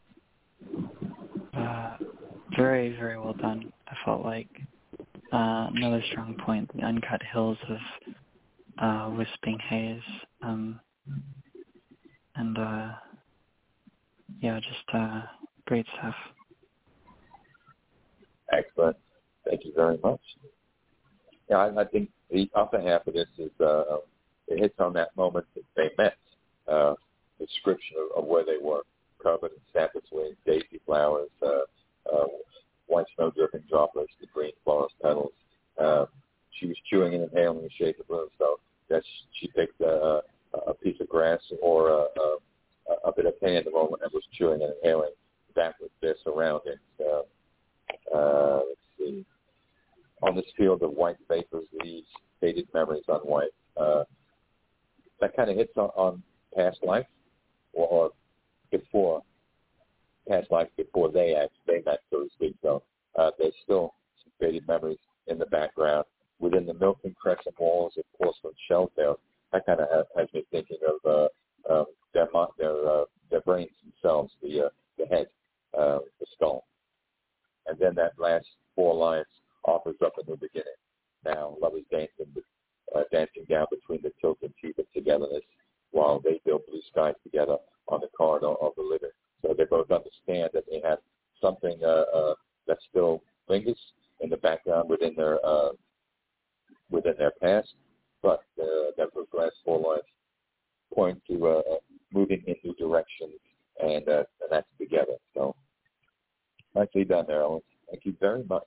uh, very very well done. I felt like uh, another strong point: the uncut hills of uh, wisping haze, um, and uh, yeah, just uh, great stuff. Excellent. Thank you very much. Yeah, I, I think the upper half of this is uh, it hits on that moment that they met. Uh, description of, of where they were, covered in samples with daisy flowers, uh, uh, white snow dripping droplets, the green forest petals. Uh, she was chewing and inhaling the shade of bloom, so that she picked a, a piece of grass or a, a, a bit of pandemonium and was chewing and inhaling that with their surroundings. Uh, uh, let's see. On this field of white vapors, leaves, faded memories on white. Uh, that kind of hits on, on past life, or, or before past life, before they actually they met, so to speak. So uh, there's still some faded memories in the background. Within the milking crescent walls of porcelain shell tails, that kind of has, has me thinking of uh, um, their their uh, their brains themselves, the uh, the head, uh, the skull, and then that last four lines offers up a new beginning. Now, love is dancing, uh, dancing down between the tilted teeth of togetherness while they build blue skies together on the corridor of the living. So they both understand that they have something uh, uh, that still lingers in the background within their uh, within their past, but uh, that those last four lines point to uh, moving in new directions, and, uh, and that's together. So nicely done there, Ellen. Thank you very much.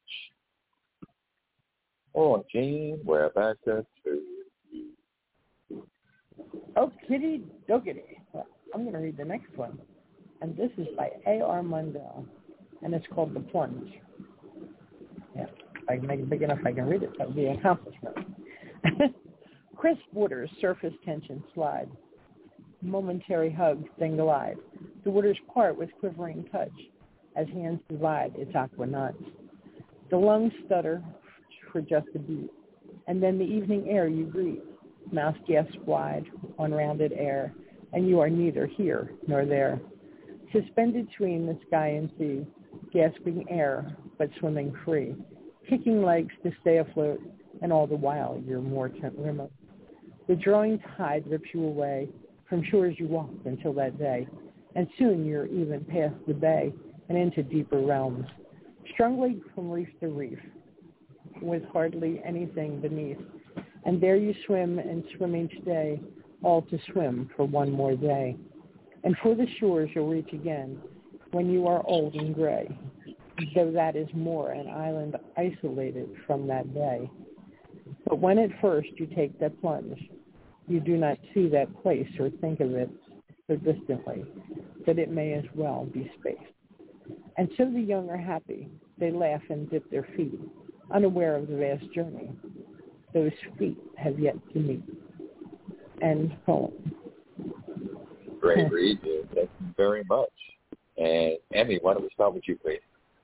Oh, Jean, we're back to you. Oh, kitty doggity. Well, I'm going to read the next one. And this is by A R Mundell. And it's called The Plunge. Yeah, if I can make it big enough, I can read it. That would be an accomplishment. Crisp waters, surface tension slide. Momentary hug, then glide. The waters part with quivering touch. As hands divide, it's aqua nuts. The lungs stutter for just a beat. And then the evening air you breathe. Mouth gasps wide on rounded air. And you are neither here nor there. Suspended between the sky and sea. Gasping air, but swimming free. Kicking legs to stay afloat. And all the while you're more remote. The drawing tide rips you away from shores you walked until that day, and soon you're even past the bay and into deeper realms, strung from reef to reef, with hardly anything beneath. And there you swim and swim each day, all to swim for one more day. And for the shores you'll reach again when you are old and gray, though that is more an island isolated from that bay. But when at first you take that plunge, you do not see that place or think of it so distantly that it may as well be space. And so the young are happy. They laugh and dip their feet, unaware of the vast journey those feet have yet to meet. End poem. Great read, dude. Thank you very much. And Emmy, why don't we start with you, please?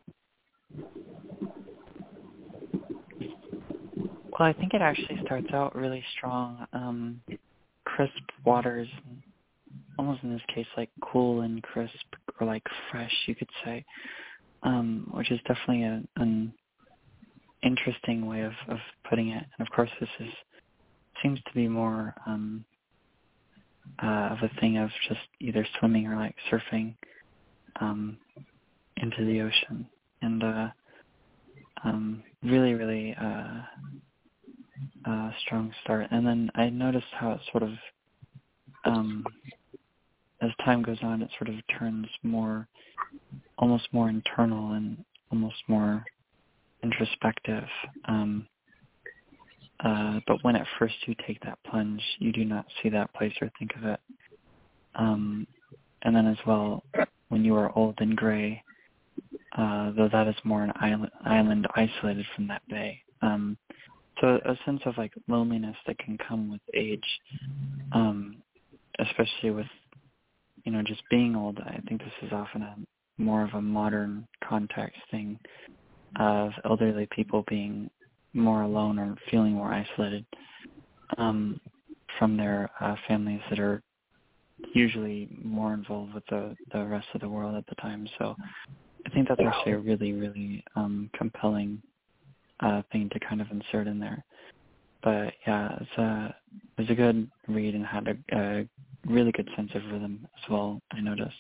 Well, I think it actually starts out really strong. Um, crisp waters, almost in this case like cool and crisp, or like fresh, you could say, um, which is definitely a, an interesting way of, of putting it. And of course, this is seems to be more um, uh, of a thing of just either swimming or like surfing um, into the ocean, and uh, um, really, really. Uh, Uh, strong start. And then I noticed how it sort of, um, as time goes on, it sort of turns more, almost more internal and almost more introspective. Um, uh, but when at first you take that plunge, you do not see that place or think of it. Um, and then as well, when you are old and gray, uh, though that is more an island, island isolated from that bay. Um, So a sense of like loneliness that can come with age, um, especially with, you know, just being old. I think this is often a more of a modern context thing of elderly people being more alone or feeling more isolated um, from their uh, families that are usually more involved with the, the rest of the world at the time. So I think that's actually a really, really um, compelling Uh, thing to kind of insert in there. But yeah, it's a, it was a good read and had a, a really good sense of rhythm as well, I noticed.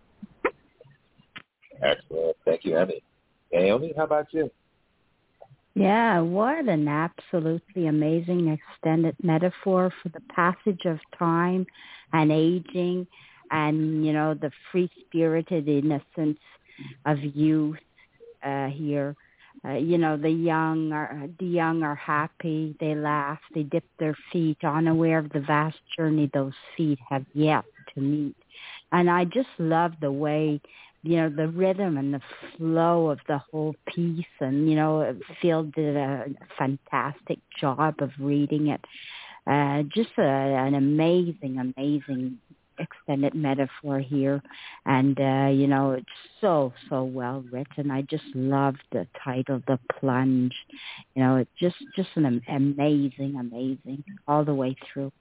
Excellent. Thank you, Emmy. Naomi, how about you? Yeah, what an absolutely amazing extended metaphor for the passage of time and aging and, you know, the free-spirited innocence of youth uh, here. Uh, you know, the young are the young are happy. They laugh. They dip their feet, unaware of the vast journey those feet have yet to meet. And I just love the way, you know, the rhythm and the flow of the whole piece. And you know, Phil did a fantastic job of reading it. Uh, just a, an amazing, amazing extended metaphor here, and uh, you know, it's so so well written. I just love the title, The Plunge. You know, it's just just an amazing, amazing all the way through.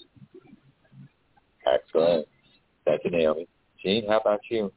Excellent. Thank you, Naomi. Gene, how about you?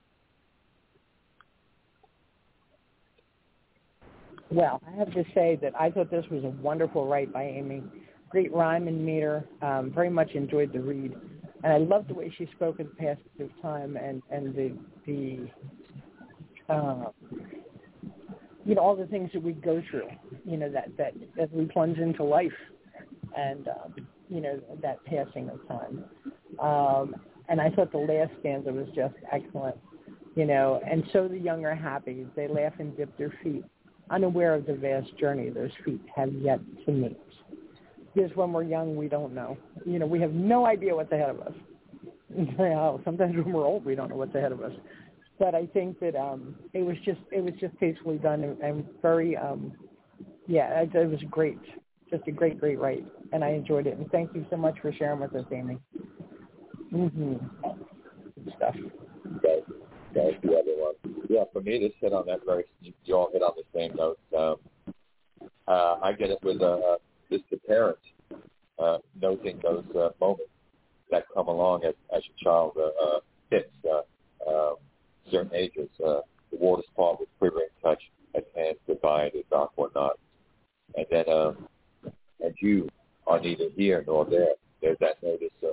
Well, I have to say that I thought this was a wonderful write by Amy. Great rhyme and meter. Um, very much enjoyed the read. And I love the way she spoke of the passage of time and, and the, the uh, you know, all the things that we go through, you know, that, that as we plunge into life and, um, you know, that passing of time. Um, and I thought the last stanza was just excellent, you know, and so the young are happy. They laugh and dip their feet, unaware of the vast journey those feet have yet to meet. Because when we're young, we don't know. You know, we have no idea what's ahead of us. Sometimes when we're old, we don't know what's ahead of us. But I think that um, it was just it was just tastefully done and, and very, um, yeah, it, it was great. Just a great, great write. And I enjoyed it. And thank you so much for sharing with us, Amy. Mm-hmm. Good stuff. Thank you. Thank you, everyone. Yeah, for me, this hit on that very, you all hit on the same note. Um, uh, I get it with uh, just the parents uh, noting those uh, moments that come along as, as your child uh, uh, hits uh, uh, certain ages. Uh, the waters part with quivering touch as hands goodbye to dark or not. And then, um, and you are neither here nor there. There's that notice of, of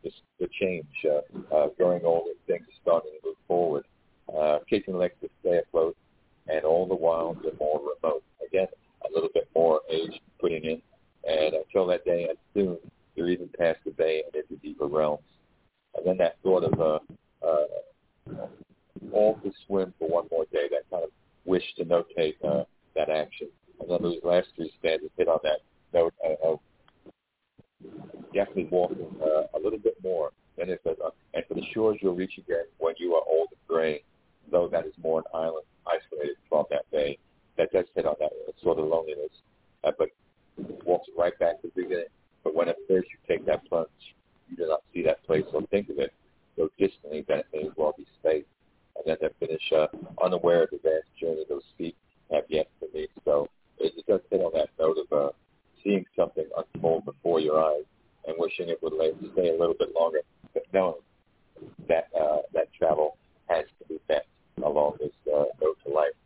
the, the change, uh, uh, growing old and things are starting to move forward, uh, kicking legs to stay afloat, and all the while they're more remote. Again, a little bit more age putting in, and until that day and soon, you're even past the bay and into deeper realms. And then that thought of uh, uh, all to swim for one more day, that kind of wish to notate uh, that action. And then those last three stanzas hit on that note of definitely walking uh, a little bit more. And it says, uh, and for the shores you'll reach again when you are old and gray, though that is more an island isolated from that bay. That does hit on that sort of loneliness, uh, but walks right back to the beginning. But when at first you take that plunge, you do not see that place or think of it so distantly that it may as well be space. And then to finish uh, unaware of the vast journey those feet have yet to meet. So it, it does hit on that note of uh, seeing something unfold before your eyes and wishing it would lay, stay a little bit longer, but knowing that uh, that travel has to be met along this uh, road to life.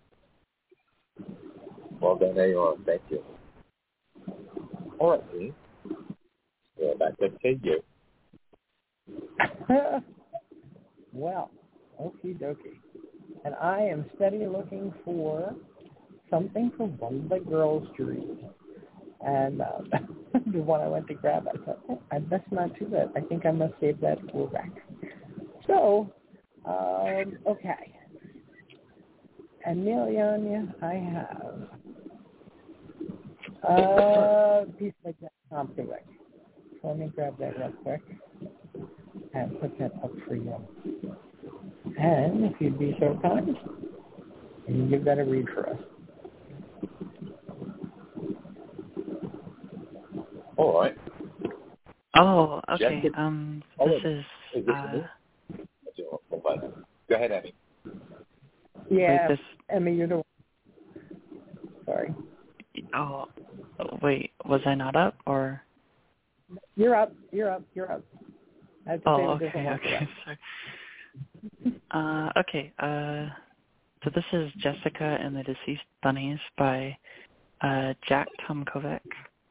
Well done, there you are. Thank you. All right, Dean. Yeah, that continue. Well, okie dokie. And I am steady looking for something for one of the girls to read. And uh, the one I went to grab, I thought, oh, that's not too bad. I think I must save that for back. So, um, okay. Amelia, I have a uh, piece like that conflict. So let me grab that real quick and put that up for you. And if you'd be so kind, you give that a read for us. All right. Oh, okay. Jen, um, oh, this is. is this uh, Go ahead, Emmy. Yeah, wait, this, Emmy, you're the one. Sorry. Oh, wait. Was I not up or? You're up. You're up. You're up. I have to Oh, say okay, different one for okay. Sorry. Uh, okay. Uh, so this is Jessica and the Deceased Bunnies by uh, Jack Tomkovic.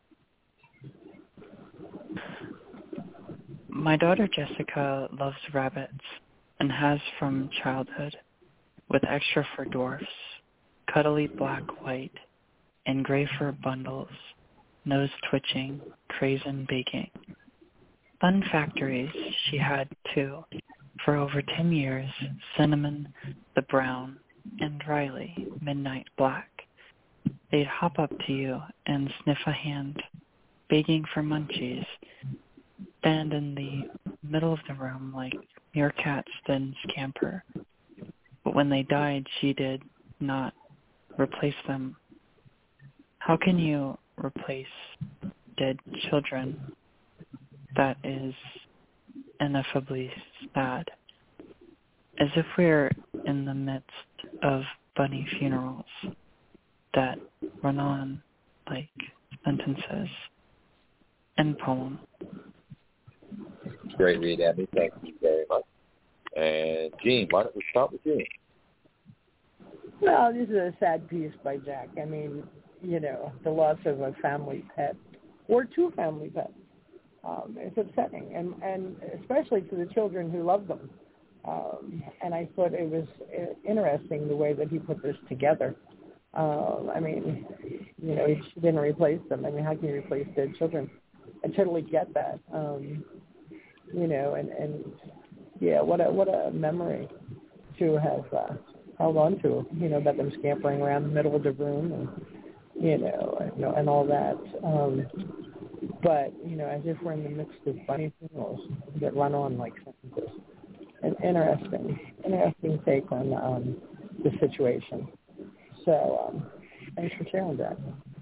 My daughter Jessica loves rabbits and has from childhood, with extra fur dwarfs, cuddly black white, and gray fur bundles, nose twitching, crazen baking. Fun factories she had too, for over ten years, Cinnamon, the Brown, and Riley, Midnight Black. They'd hop up to you and sniff a hand, begging for munchies, stand in the middle of the room like meerkats then scamper. But when they died, she did not replace them. How can you replace dead children? That is ineffably sad. As if we're in the midst of bunny funerals that run on like sentences and poem. Great read, Emmy. Thank you very much. And Gene, why don't we start with you? Well, this is a sad piece by Jack. I mean, you know, the loss of a family pet or two family pets. Um, it's upsetting, and, and especially to the children who love them. Um, and I thought it was interesting the way that he put this together. Um, I mean, you know, she didn't replace them. I mean, how can you replace dead children? I totally get that. Um, you know, and, and yeah, what a what a memory to have uh, held on to. You know, about them scampering around the middle of the room, and you know, and, you know, and all that. Um, but you know, as if we're in the midst of bunny funerals that run on like sentences. An interesting, interesting take on um, the situation. So, um, thanks for sharing that.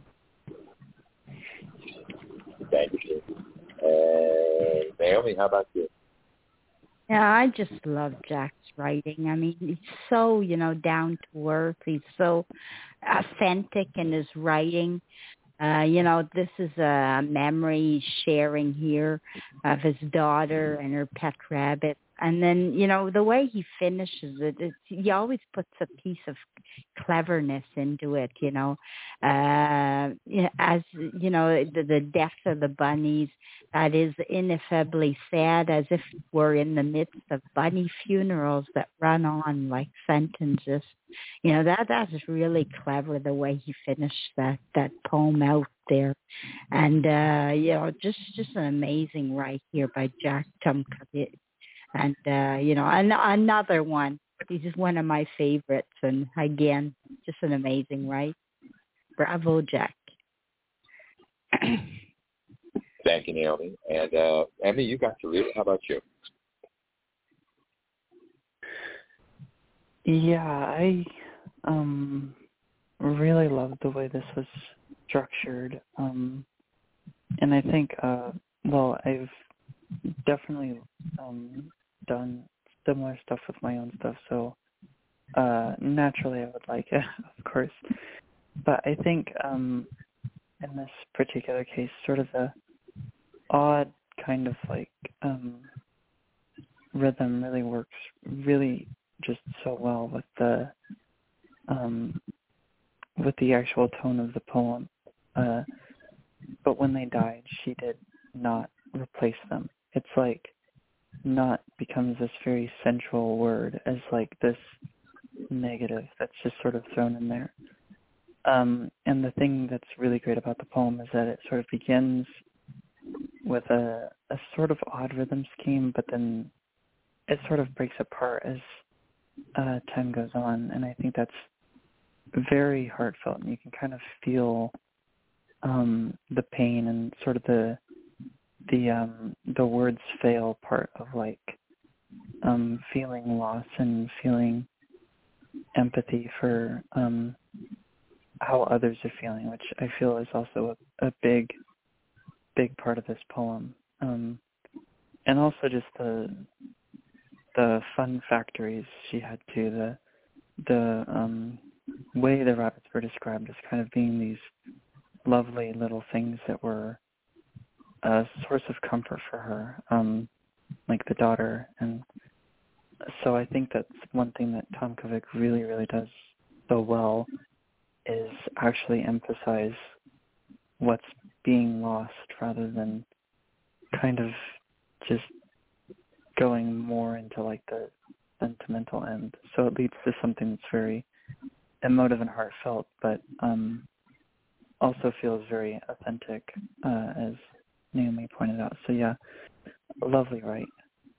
Thank you. Uh, Naomi, how about you? Yeah, I just love Jack's writing. I mean, he's so, you know, down to earth. He's so authentic in his writing. Uh, you know, this is a memory he's sharing here of his daughter and her pet rabbit. And then, you know, the way he finishes it, it's, he always puts a piece of cleverness into it, you know. Uh, as, you know, the, the death of the bunnies, that is ineffably sad, as if we're in the midst of bunny funerals that run on like sentences. You know, that that is really clever, the way he finished that, that poem out there. And, uh, you know, just, just an amazing write here by Jack Tomkovich. And, uh, you know, an- another one. He's just one of my favorites. And, again, just an amazing write. Bravo, Jack. Thank you, Naomi. And, uh, Emmy, you got to read it. How about you? Yeah, I um, really loved the way this was structured. Um, and I think, uh, well, I've definitely um, done similar stuff with my own stuff, so uh, naturally I would like it, of course. But I think um, in this particular case, sort of the odd kind of like um, rhythm really works really just so well with the um, with the actual tone of the poem. Uh, but when they died, she did not replace them. It's like not becomes this very central word as like this negative that's just sort of thrown in there. Um, and the thing that's really great about the poem is that it sort of begins with a, a sort of odd rhythm scheme, but then it sort of breaks apart as uh, time goes on. And I think that's very heartfelt, and you can kind of feel um, the pain and sort of the the um, the words fail part of like um, feeling loss and feeling empathy for um, how others are feeling, which I feel is also a, a big, big part of this poem. Um, and also just the the fun factories she had too. The the um, way the rabbits were described as kind of being these lovely little things that were a source of comfort for her, um, like the daughter. And so I think that's one thing that Tomkovich really, really does so well, is actually emphasize what's being lost rather than kind of just going more into like the sentimental end. So it leads to something that's very emotive and heartfelt, but um, also feels very authentic, uh, as Naomi pointed out. So yeah, lovely, right?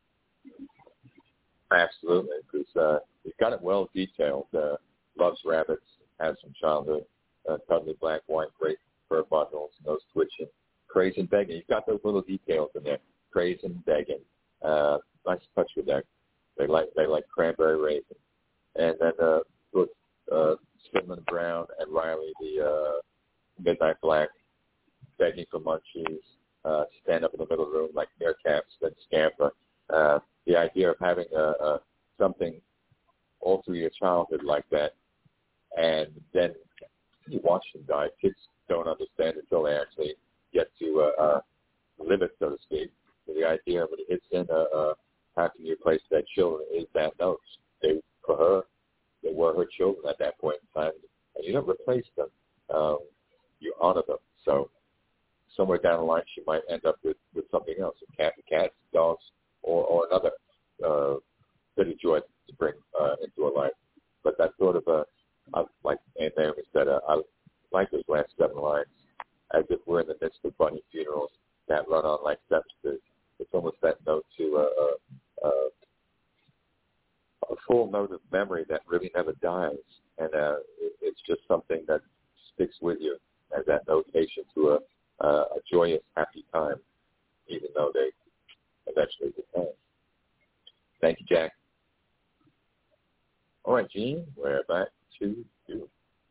Absolutely, because uh, you've got it well detailed. Uh, loves rabbits, has some childhood, uh, cuddly black, white, great fur bundles, nose twitching, praise and begging. You've got those little details in there. Praise and begging. Uh, nice touch with that. They like they like cranberry raisin, and then uh, with uh, Cinnamon Brown and Riley, the uh, Midnight Black, begging for munchies, uh, stand up in the middle of the room like meerkats, then scamper. Uh, the idea of having a, a something all through your childhood like that, and then you watch them die. Kids don't understand until they actually get to uh, uh, live it, so to speak. So the idea when it hits in, uh, uh, having to replace their children is that note. They, for her, they were her children at that point in time, and you don't replace them. Um, you honor them. So somewhere down the line, she might end up with, with something else, a cat, cats, dogs, or, or another uh, bit of joy to bring uh, into her life. But that sort of, uh, I, like Naomi said, uh, I like those last seven lines, as if we're in the midst of bunny funerals that run on like sentences. It's almost that note to uh, uh, uh, a full note of memory that really never dies. And uh, it, it's just something that sticks with you as that notation to a, uh, a joyous, happy time, even though they eventually decay. Thank you, Jack. All right, Gene, we're back to you.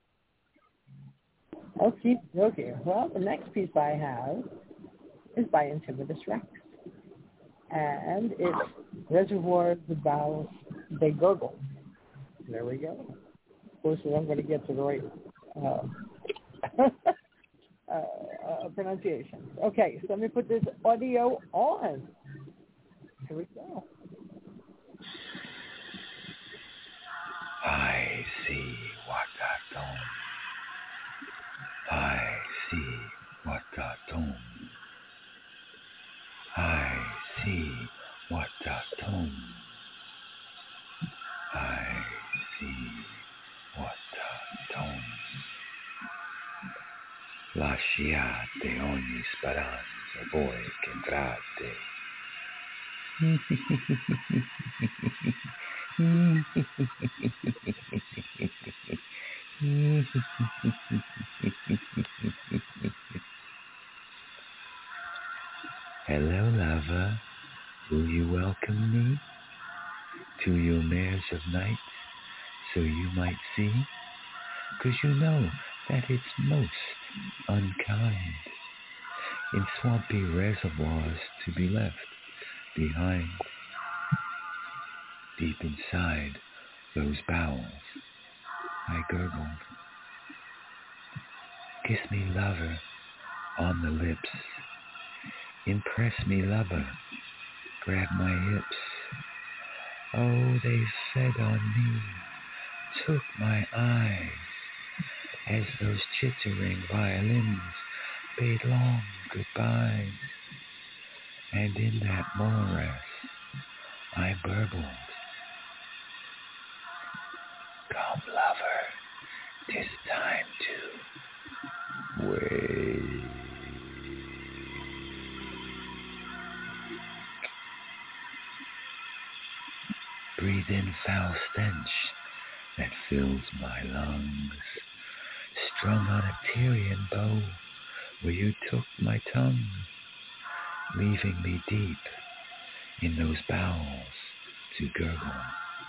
Okay, okay. Well, the next piece I have is by Intimitus Rex. And it's Reservoirs about They Gurgle. There we go. Of course, I'm going to get to the right uh, uh, uh, pronunciation. Okay, so let me put this audio on. Here we go. lasciate ogni speranza voi che entrate. Hello, lover. Will you welcome me to your mares of night so you might see? 'Cause you know that it's most unkind in swampy reservoirs to be left behind. Deep inside those bowels, I gurgled. Kiss me, lover, on the lips. Impress me, lover, grab my hips. Oh, they fed on me, took my eyes, as those chittering violins bade long goodbyes. And in that morass I burbled. Come, lover, 'tis time to wake. Breathe in foul stench that fills my lungs, strung on a Tyrian bow where you took my tongue, leaving me deep in those bowels to gurgle.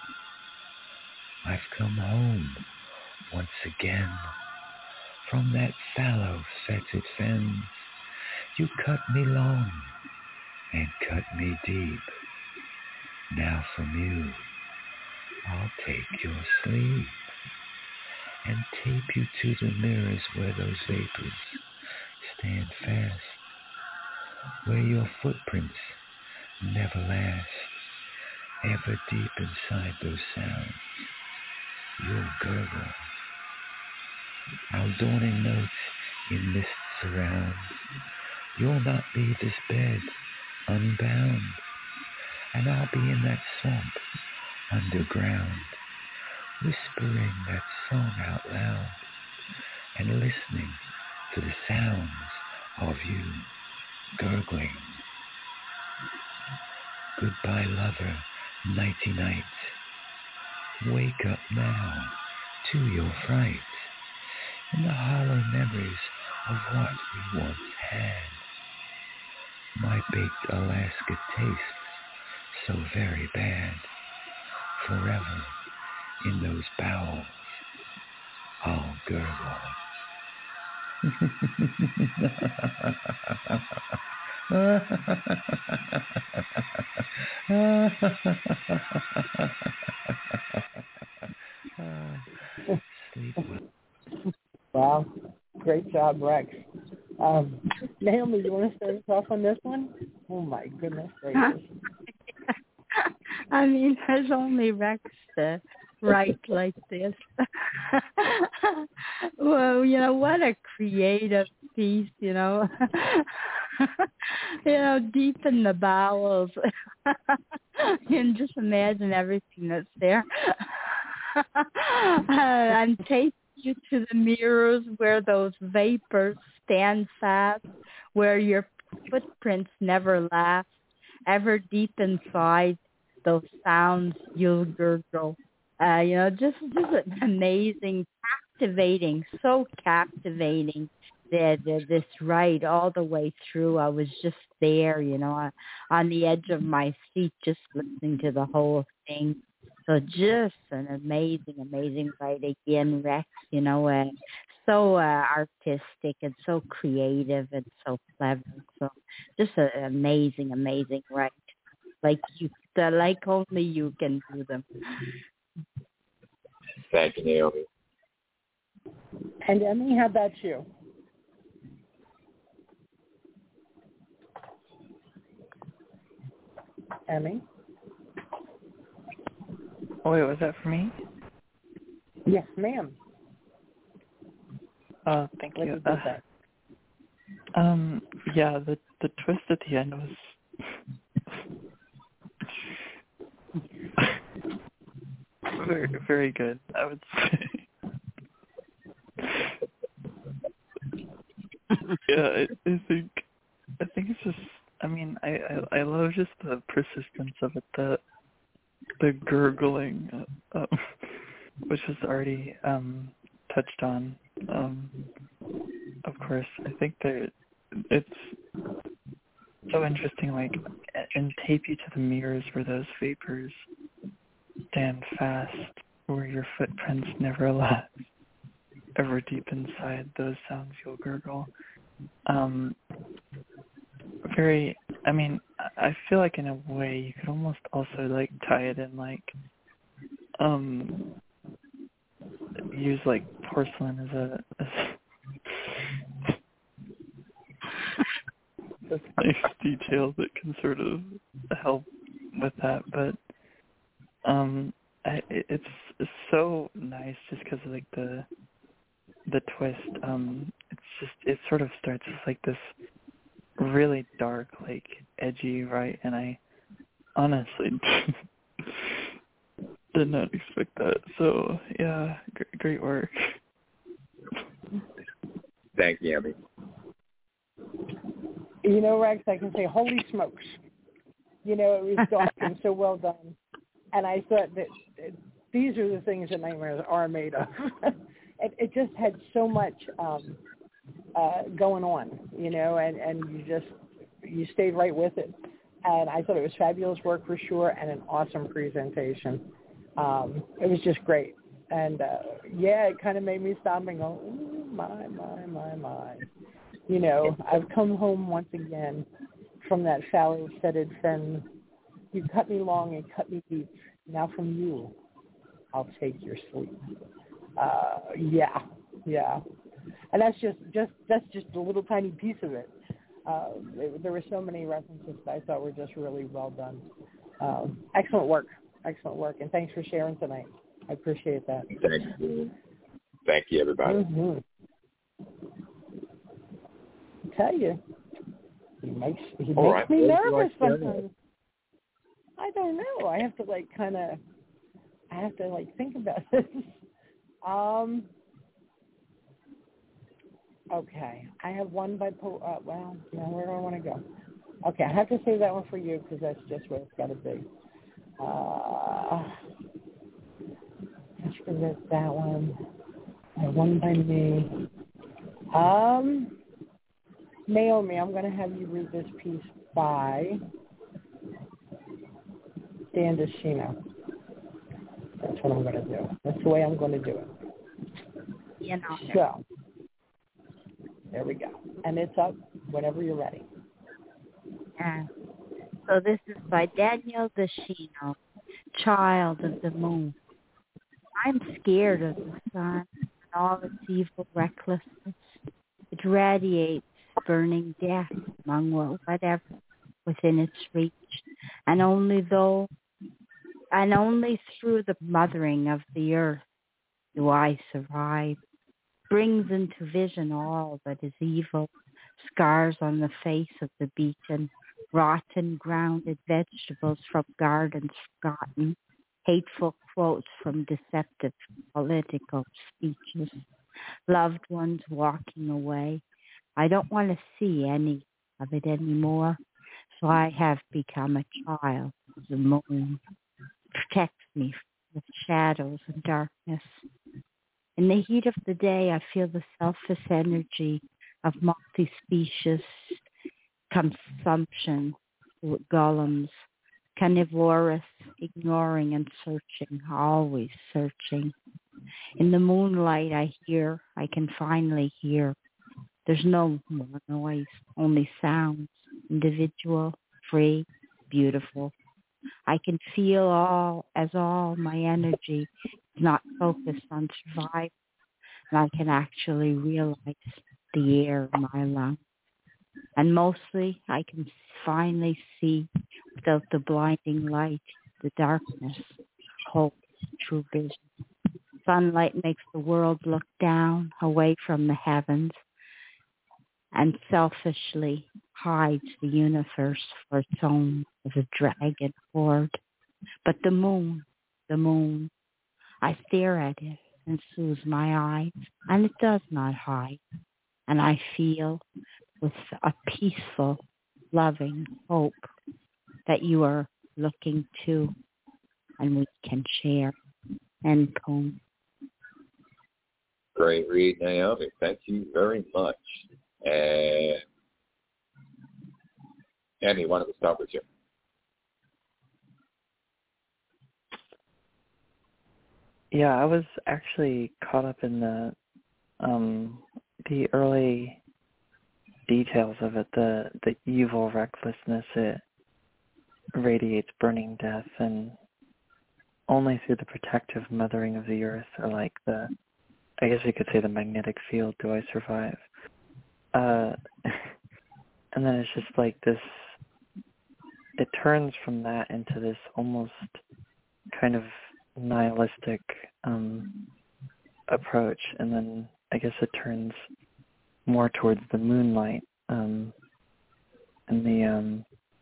I've come home once again from that fallow fetid fens. You cut me long and cut me deep. Now from you I'll take your sleep and tape you to the mirrors where those vapors stand fast, where your footprints never last, ever deep inside those sounds you'll gurgle. Our dawning notes in mist surround. You'll not leave this bed unbound, and I'll be in that swamp underground, whispering that song out loud and listening to the sounds of you gurgling. Goodbye, lover, nighty night. Wake up now to your fright in the hollow memories of what we once had. My baked Alaska tastes so very bad. Forever in those bowels I'll gurgle. Sleep well. Wow, great job, Rex. Um, Naomi, you want to start us off on this one? Oh my goodness gracious. I mean, there's only Rex to write like this. Well, you know, what a creative piece, you know. You know, deep in the bowels. You can just imagine everything that's there. uh, and take you to the mirrors where those vapors stand fast, where your footprints never last, ever deep inside those sounds you'll gurgle. Uh, you know, just just amazing, captivating, so captivating. The, the, this ride all the way through, I was just there, you know, on, on the edge of my seat, just listening to the whole thing. So just an amazing, amazing ride again, Rex. You know, uh, so uh, artistic and so creative and so clever. So just an amazing, amazing ride. Like you, uh, like only you can do them. Thank you, Naomi. And Emmy, how about you? Emmy? Oh, wait, was that for me? Yes, ma'am. Oh, thank What you. did you Uh, say? um, yeah, the the twist at the end was very, very good, I would say. yeah, I, I think I think it's just. I mean, I, I I love just the persistence of it. The the gurgling, uh, um, which is already um, touched on. Um, of course, I think that it's so interesting. Like, and tape you to the mirrors where those vapors stand fast, where your footprints never last. Ever deep inside those sounds you'll gurgle. Um, very, I mean, I feel like in a way you could almost also like tie it in like, um, use like porcelain as a, as a nice detail that can sort of help with that. But um, I, it's, it's so nice just because of like the, the twist. Um, it's just, it sort of starts with like this really dark, like edgy, right? And I honestly did not expect that. So yeah, g- great work. Thank you, Abby. You know, Rex, I can say, holy smokes. You know, it was dark and so well done. And I thought that these are the things that nightmares are made of. it, it just had so much um, uh, going on, you know, and, and you just, you stayed right with it. And I thought it was fabulous work for sure and an awesome presentation. Um, it was just great. And, uh, yeah, it kind of made me stop and go, ooh, my, my, my, my. You know, I've come home once again from that fallow-fetid fen. You cut me long and cut me deep. Now from you, I'll take your sleep. Uh, yeah, yeah. And that's just, just that's just a little tiny piece of it. Uh, it. There were so many references that I thought were just really well done. Um, excellent work, excellent work, and thanks for sharing tonight. I appreciate that. Thank you. Thank you, everybody. Mm-hmm. I tell you, he makes he makes right. me Well, nervous like sometimes. I don't know. I have to like kind of, I have to like think about this. um. Okay, I have one by po- uh, well, no, where do I want to go? Okay, I have to say that one for you because that's just where it's got to be. Uh, let's forget that one. I have one by me. Um, Naomi, I'm going to have you read this piece by Dan DeShino. That's what I'm going to do. That's the way I'm going to do it. You know. So, there we go. And it's up whenever you're ready. Yeah. So this is by Daniel DeShino, Child of the Moon. I'm scared of the sun and all its evil recklessness. It radiates burning death among whatever within its reach, and only though, and only through the mothering of the earth do I survive. Brings into vision all that is evil, scars on the face of the beaten, rotten, grounded vegetables from gardens forgotten, hateful quotes from deceptive political speeches, loved ones walking away. I don't want to see any of it anymore, so I have become a child of the moon. Protects me from shadows and darkness. In the heat of the day, I feel the selfless energy of multi-species consumption, golems, carnivorous, ignoring and searching, always searching. In the moonlight, I hear, I can finally hear. There's no more noise, only sounds, individual, free, beautiful. I can feel all as all my energy is not focused on survival, and I can actually realize the air in my lungs. And mostly I can finally see without the blinding light, the darkness, hope, true vision. Sunlight makes the world look down, away from the heavens, and selfishly hides the universe for its own as a dragon horde. But the moon, the moon, I stare at it and soothe my eyes, and it does not hide. And I feel with a peaceful, loving hope that you are looking to and we can share. End poem. Great read, Naomi. Thank you very much. And Annie, why don't we start with you? Yeah, I was actually caught up in the um, the early details of it, the the evil recklessness. It radiates burning death, and only through the protective mothering of the earth, or like the, I guess you could say the magnetic field, do I survive. Uh, and then it's just like this, it turns from that into this almost kind of nihilistic um, approach, and then I guess it turns more towards the moonlight um, and the um,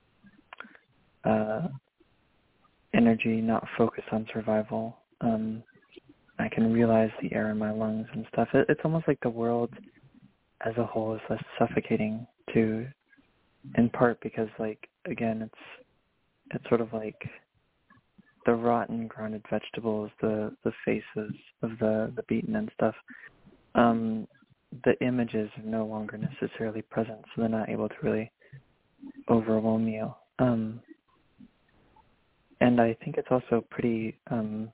uh, energy not focused on survival. Um, I can realize the air in my lungs and stuff. It, it's almost like the world as a whole is less suffocating too, in part because, like, again, it's it's sort of like the rotten grounded vegetables, the, the faces of the, the beaten and stuff. Um, the images are no longer necessarily present, so they're not able to really overwhelm you. Um, and I think it's also pretty um,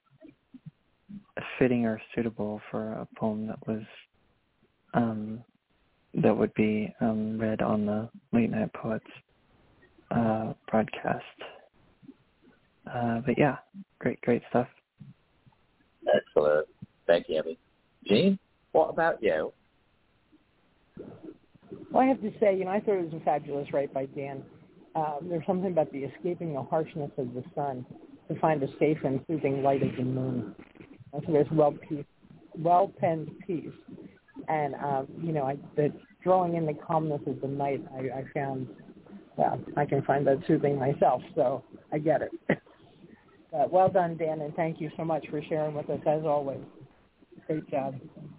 fitting or suitable for a poem that was um, that would be um, read on the Late Night Poets uh, broadcast. Uh, but yeah, great, great stuff. Excellent. Thank you, Emmy. Gene, what about you? Well, I have to say, you know, I thought it was a fabulous write by Dan. Um, there's something about the escaping the harshness of the sun to find a safe and soothing light of the moon. I think it's well piece, well penned piece, and um, you know, I, the drawing in the calmness of the night, I, I found, well, I can find that soothing myself, so I get it. But well done, Dan, and thank you so much for sharing with us as always. Great job.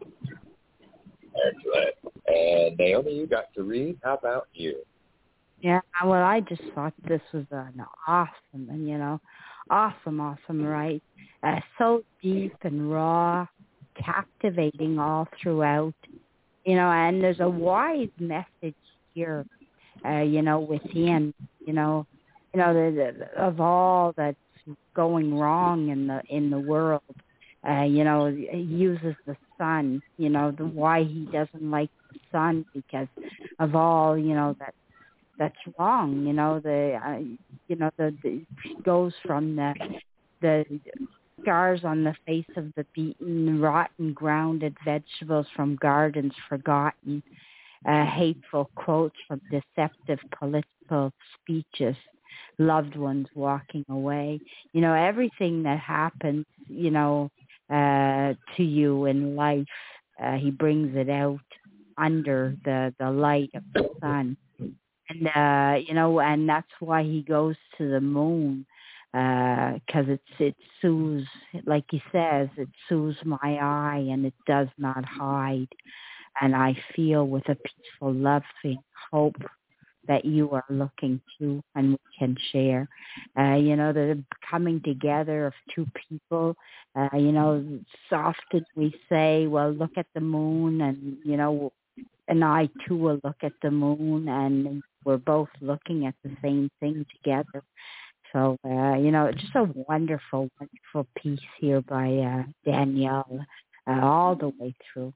Excellent. And Naomi, you got to read. How about you? Yeah, well, I just thought this was an awesome, and you know, awesome, awesome, right? Uh, so deep and raw, captivating all throughout, you know, and there's a wise message here, uh, you know, within, you know, you know, the, the, of all that's going wrong in the in the world. Uh, you know, he uses the sun, you know, the why he doesn't like the sun because of all, you know, that that's wrong, you know, the, uh, you know, the, the goes from the, the scars on the face of the beaten, rotten, grounded vegetables from gardens forgotten, uh, hateful quotes from deceptive political speeches, loved ones walking away, you know, everything that happens, you know, uh, to you in life, uh, he brings it out under the, the light of the sun. And, uh, you know, and that's why he goes to the moon, because uh, it's, it soothes, like he says, it soothes my eye and it does not hide. And I feel with a peaceful, loving hope that you are looking to and we can share. Uh, you know, the coming together of two people, uh, you know, often we say, well, look at the moon, and, you know, and I too will look at the moon, and we're both looking at the same thing together. So, uh, you know, just a wonderful, wonderful piece here by uh, Danielle, uh, all the way through.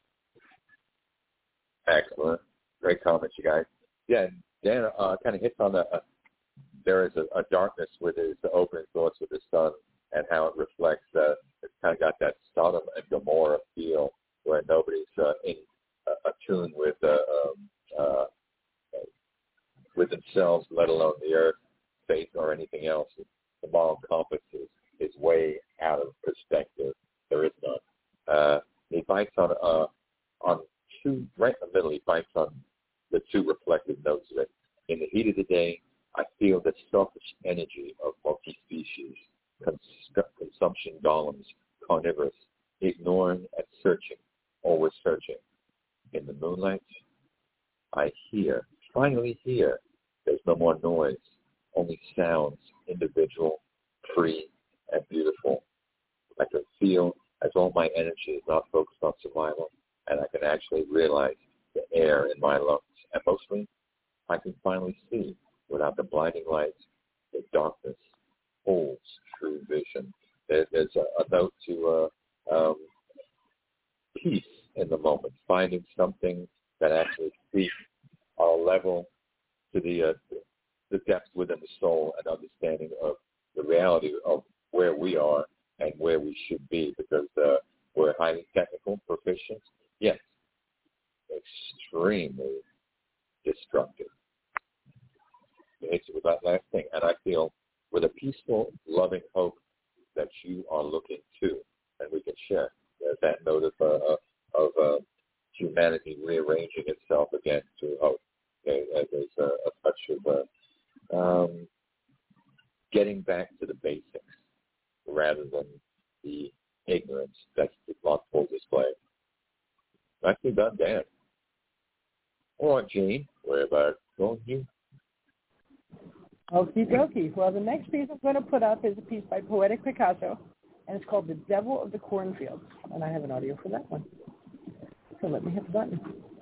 Excellent. Great comments, you guys. Yeah, Dan uh, kind of hits on the, uh, there is a, a darkness with his opening thoughts with his son and how it reflects, uh, it's kind of got that Sodom and Gomorrah feel where nobody's uh, in uh, attuned with uh, um, uh, with themselves, let alone the earth, faith, or anything else. The moral compass is, is way out of perspective. There is none. Uh, he bites on uh, on two, right in the middle, he bites on the two reflective notes of it. In the heat of the day, I feel the selfish energy of multi-species, cons- consumption golems, carnivorous, ignoring and searching, always searching. In the moonlight, I hear, finally hear. There's no more noise, only sounds, individual, free, and beautiful. I can feel as all my energy is not focused on survival, and I can actually realize the air in my lungs. And mostly, I can finally see, without the blinding lights, the darkness holds true vision. There, there's a, a note to uh, um, peace in the moment, finding something that actually speaks our level to the uh, the depth within the soul and understanding of the reality of where we are and where we should be, because uh, we're highly technical, proficient, yes, extremely destructive. It's with that last thing, and I feel with a peaceful, loving hope that you are looking to, and we can share. There's that note of uh, of uh, humanity rearranging itself again through hope. Okay, there's a, a touch of uh, um, getting back to the basics rather than the ignorance that's on full display. Nicely done, Dan. All right, Gene, where about going you? Okie dokie. Well, the next piece I'm going to put up is a piece by Poetic Picasso, and it's called The Devil of the Cornfields, and I have an audio for that one. So let me hit the button.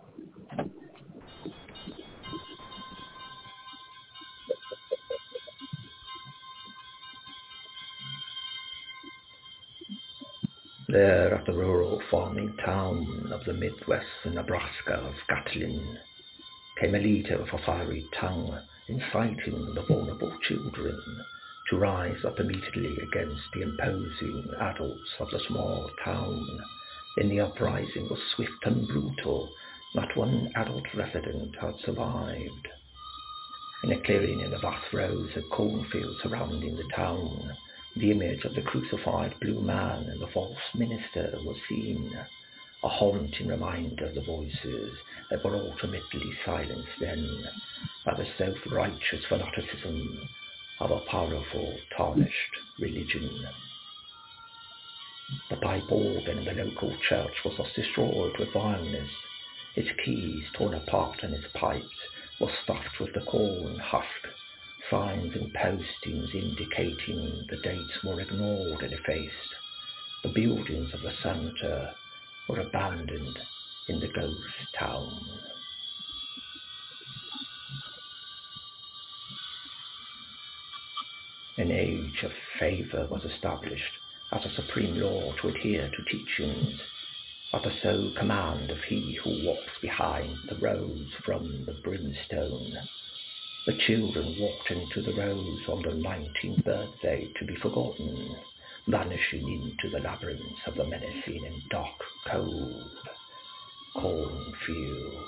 There at the rural farming town of the Midwest Nebraska of Gatlin came a leader of a fiery tongue, inciting the vulnerable children to rise up immediately against the imposing adults of the small town. In the uprising was swift and brutal. Not one adult resident had survived. In a clearing in the vast rows of cornfields surrounding the town, the image of the crucified blue man and the false minister was seen, a haunting reminder of the voices that were ultimately silenced then by the self-righteous fanaticism of a powerful, tarnished religion. The pipe organ in the local church was thus destroyed with violence, its keys torn apart and its pipes were stuffed with the corn husk. Signs and postings indicating the dates were ignored and effaced. The buildings of the center were abandoned in the ghost town. An age of favor was established as a supreme law to adhere to teachings at the sole command of he who walks behind the rose from the brimstone. The children walked into the rose on the nineteenth birthday to be forgotten, vanishing into the labyrinths of the menacing and dark, cold cornfields.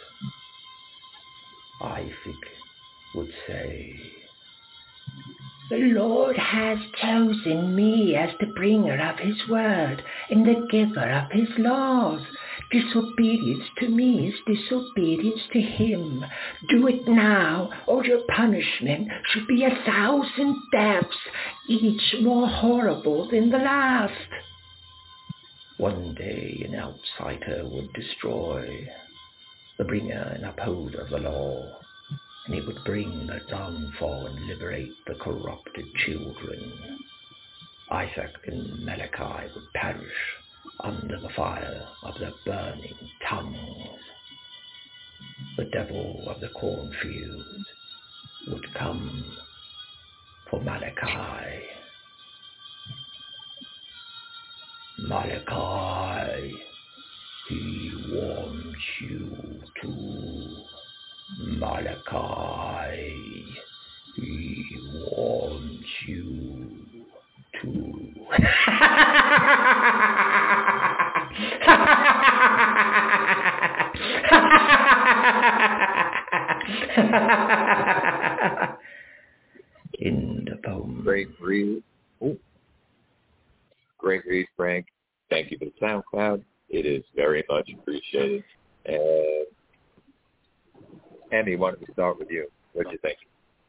Isaac would say, "The Lord has chosen me as the bringer of his word and the giver of his laws. Disobedience to me is disobedience to him. Do it now, or your punishment should be a thousand deaths, each more horrible than the last." One day an outsider would destroy the bringer and upholder of the law, and he would bring the downfall and liberate the corrupted children. Isaac and Malachi would perish under the fire of the burning tongues. The devil of the cornfield would come for Malachi. Malachi, he wants you to. Malachi, he wants you to. In the poem. Great read. Ooh. Great read, Frank. Thank you for the SoundCloud. It is very much appreciated. And Andy, why don't we start with you? What do you think?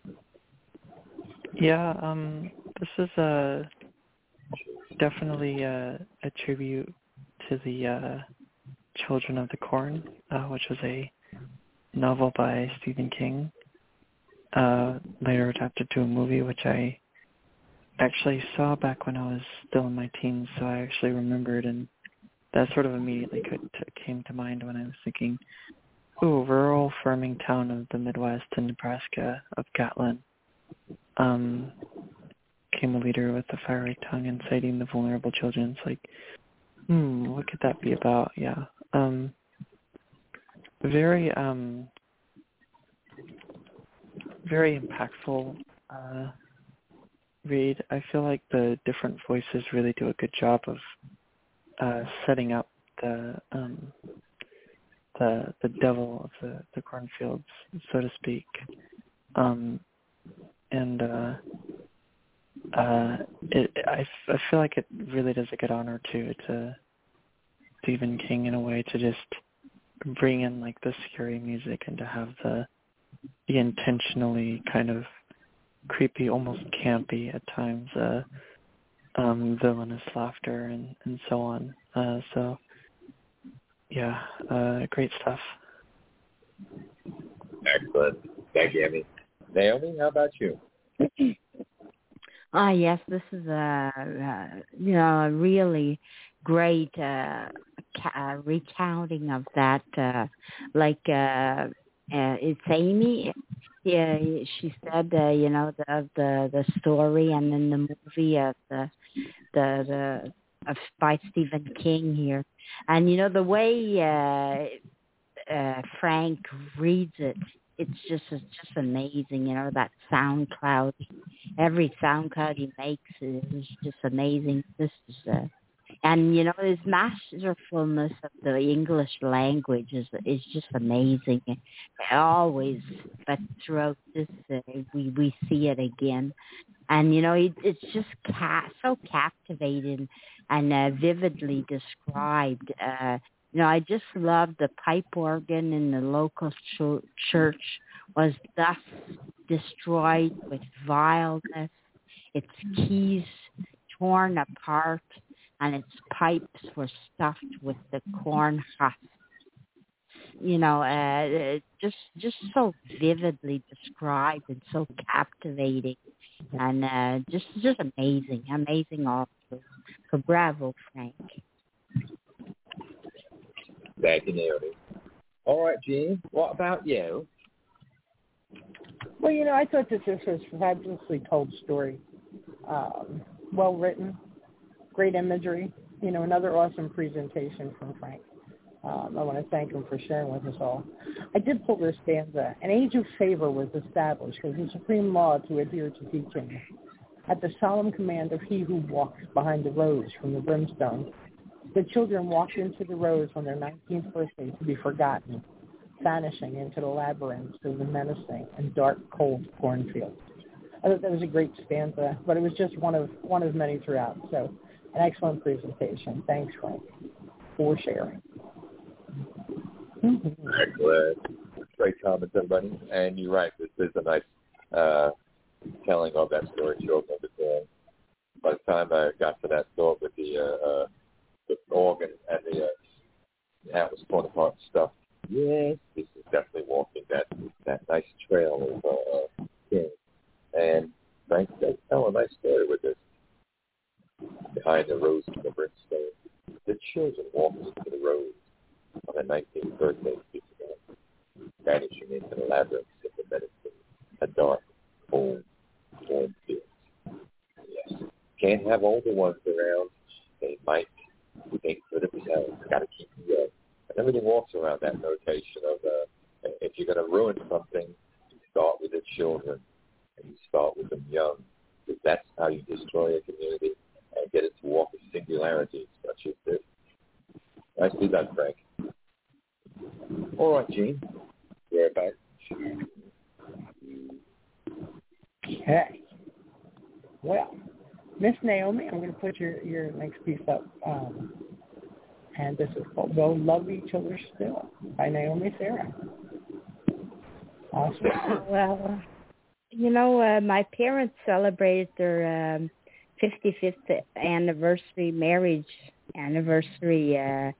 Yeah, um, this is a definitely a, a tribute to the uh, Children of the Corn, uh, which was a novel by Stephen King, uh, later adapted to a movie, which I actually saw back when I was still in my teens, so I actually remembered, and that sort of immediately could, t- came to mind when I was thinking, ooh, rural farming town of the Midwest in Nebraska of Gatlin. Um, came a leader with a fiery tongue inciting the vulnerable children. It's like, hmm, what could that be about? Yeah. Um, very, um, very impactful uh, read. I feel like the different voices really do a good job of uh, setting up the um, the the devil of the, the cornfields, so to speak. Um, and uh, uh, it, I, I feel like it really does a good honor to to Stephen King in a way, to just bring in like the scary music and to have the the intentionally kind of creepy, almost campy at times, uh, um, villainous laughter and, and so on. Uh, so, yeah, uh, great stuff. Excellent. Thank you, Amy. Naomi, how about you? Ah, yes, this is a, uh, you know, a really great uh, ca- uh, recounting of that. Uh, like, uh, uh, it's Amy. Yeah, she said, uh, you know, the the the story, and then the movie of the the the of by Stephen King here, and you know the way uh, uh, Frank reads it, it's just it's just amazing. You know, that sound cloud, every sound cloud he makes is just amazing. This is. Uh, And, you know, his masterfulness of the English language is is just amazing. Always, but throughout this, uh, we, we see it again. And, you know, it, it's just ca- so captivating and uh, vividly described. Uh, you know, I just love the pipe organ in the local ch- church was thus destroyed with vileness, its keys torn apart, and its pipes were stuffed with the corn husks. You know, uh, just just so vividly described and so captivating, and uh, just just amazing, amazing all through. So bravo, Frank. Thank you, Naomi. All right, Gene, what about you? Well, you know, I thought that this was a fabulously told story, um, well written. Great imagery, you know, another awesome presentation from Frank. Um, I want to thank him for sharing with us all. I did pull this stanza. An age of favor was established as the supreme law to adhere to teaching. At the solemn command of he who walks behind the rose from the brimstone, the children walked into the rose on their nineteenth birthday to be forgotten, vanishing into the labyrinths of the menacing and dark, cold cornfields. I thought that was a great stanza, but it was just one of one of many throughout. So, an excellent presentation. Thanks, Frank, for sharing. Mm-hmm. Excellent. Great comments, everybody. And you're right, this is a nice uh, telling of that story, Children of the Corn. By the time I got to that thought with the, uh, uh, the organ and the uh, atlas torn apart and stuff, yes, this is definitely walking that that nice trail of uh, King. And Frank does tell a nice story with this. Behind the rose and the brimstone, the children walked into the rose on their nineteenth birthday, vanishing into the labyrinths of the medicine, a dark, cold cornfield. Yes, can't have older ones around. They might think for themselves. Got to keep them young. And everything walks around that notation of uh, if you're going to ruin something, you start with the children and you start with them young, because that's how you destroy a community and get it to walk in singularity, such as this. Nicely done, Frank. All right, Gene. We're back to... Okay. Well, Miss Naomi, I'm going to put your, your next piece up. Um, and this is called They'll Love Each Other Still by Naomi Sarah. Awesome. Well, you know, uh, my parents celebrated their um, fifty-fifth anniversary, marriage anniversary uh,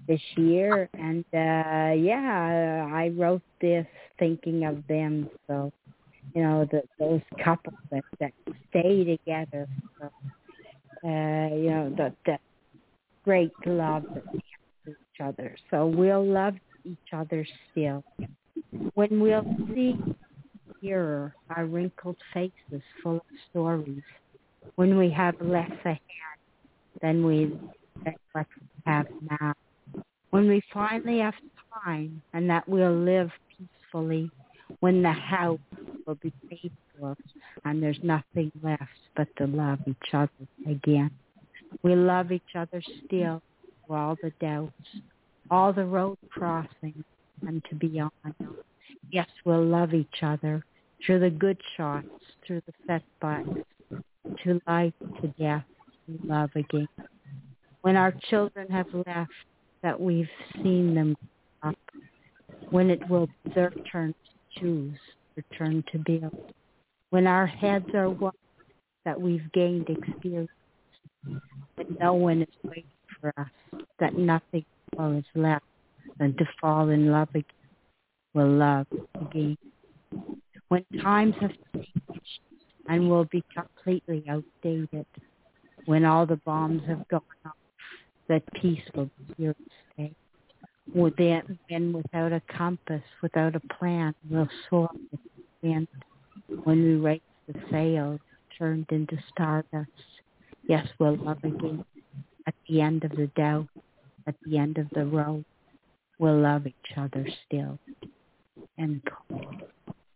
this year, and uh, yeah, I wrote this thinking of them. So, you know, the, those couples that, that stay together. So, uh, you know, that that great love that we have for each other. So we'll love each other still. When we'll see mirror our wrinkled faces full of stories, when we have less ahead than we than what we have now, when we finally have time and that we'll live peacefully, when the house will be paid for and there's nothing left but to love each other again. We love each other still through all the doubts, all the road crossings and to beyond. Yes, we'll love each other through the good shots, through the setbacks, to life, to death, to love again. When our children have left, that we've seen them up, when it will be their turn to choose, their turn to build. When our heads are white, that we've gained experience, when no one is waiting for us, that nothing more is left than to fall in love again, will love again. When times have changed and will be completely outdated, when all the bombs have gone off, that peace will be here to stay. Then, then without a compass, without a plan, we'll soar with the wind. When we raise the sails, turned into stardust, yes, we'll love again. At the end of the doubt, at the end of the road, we'll love each other still. End quote.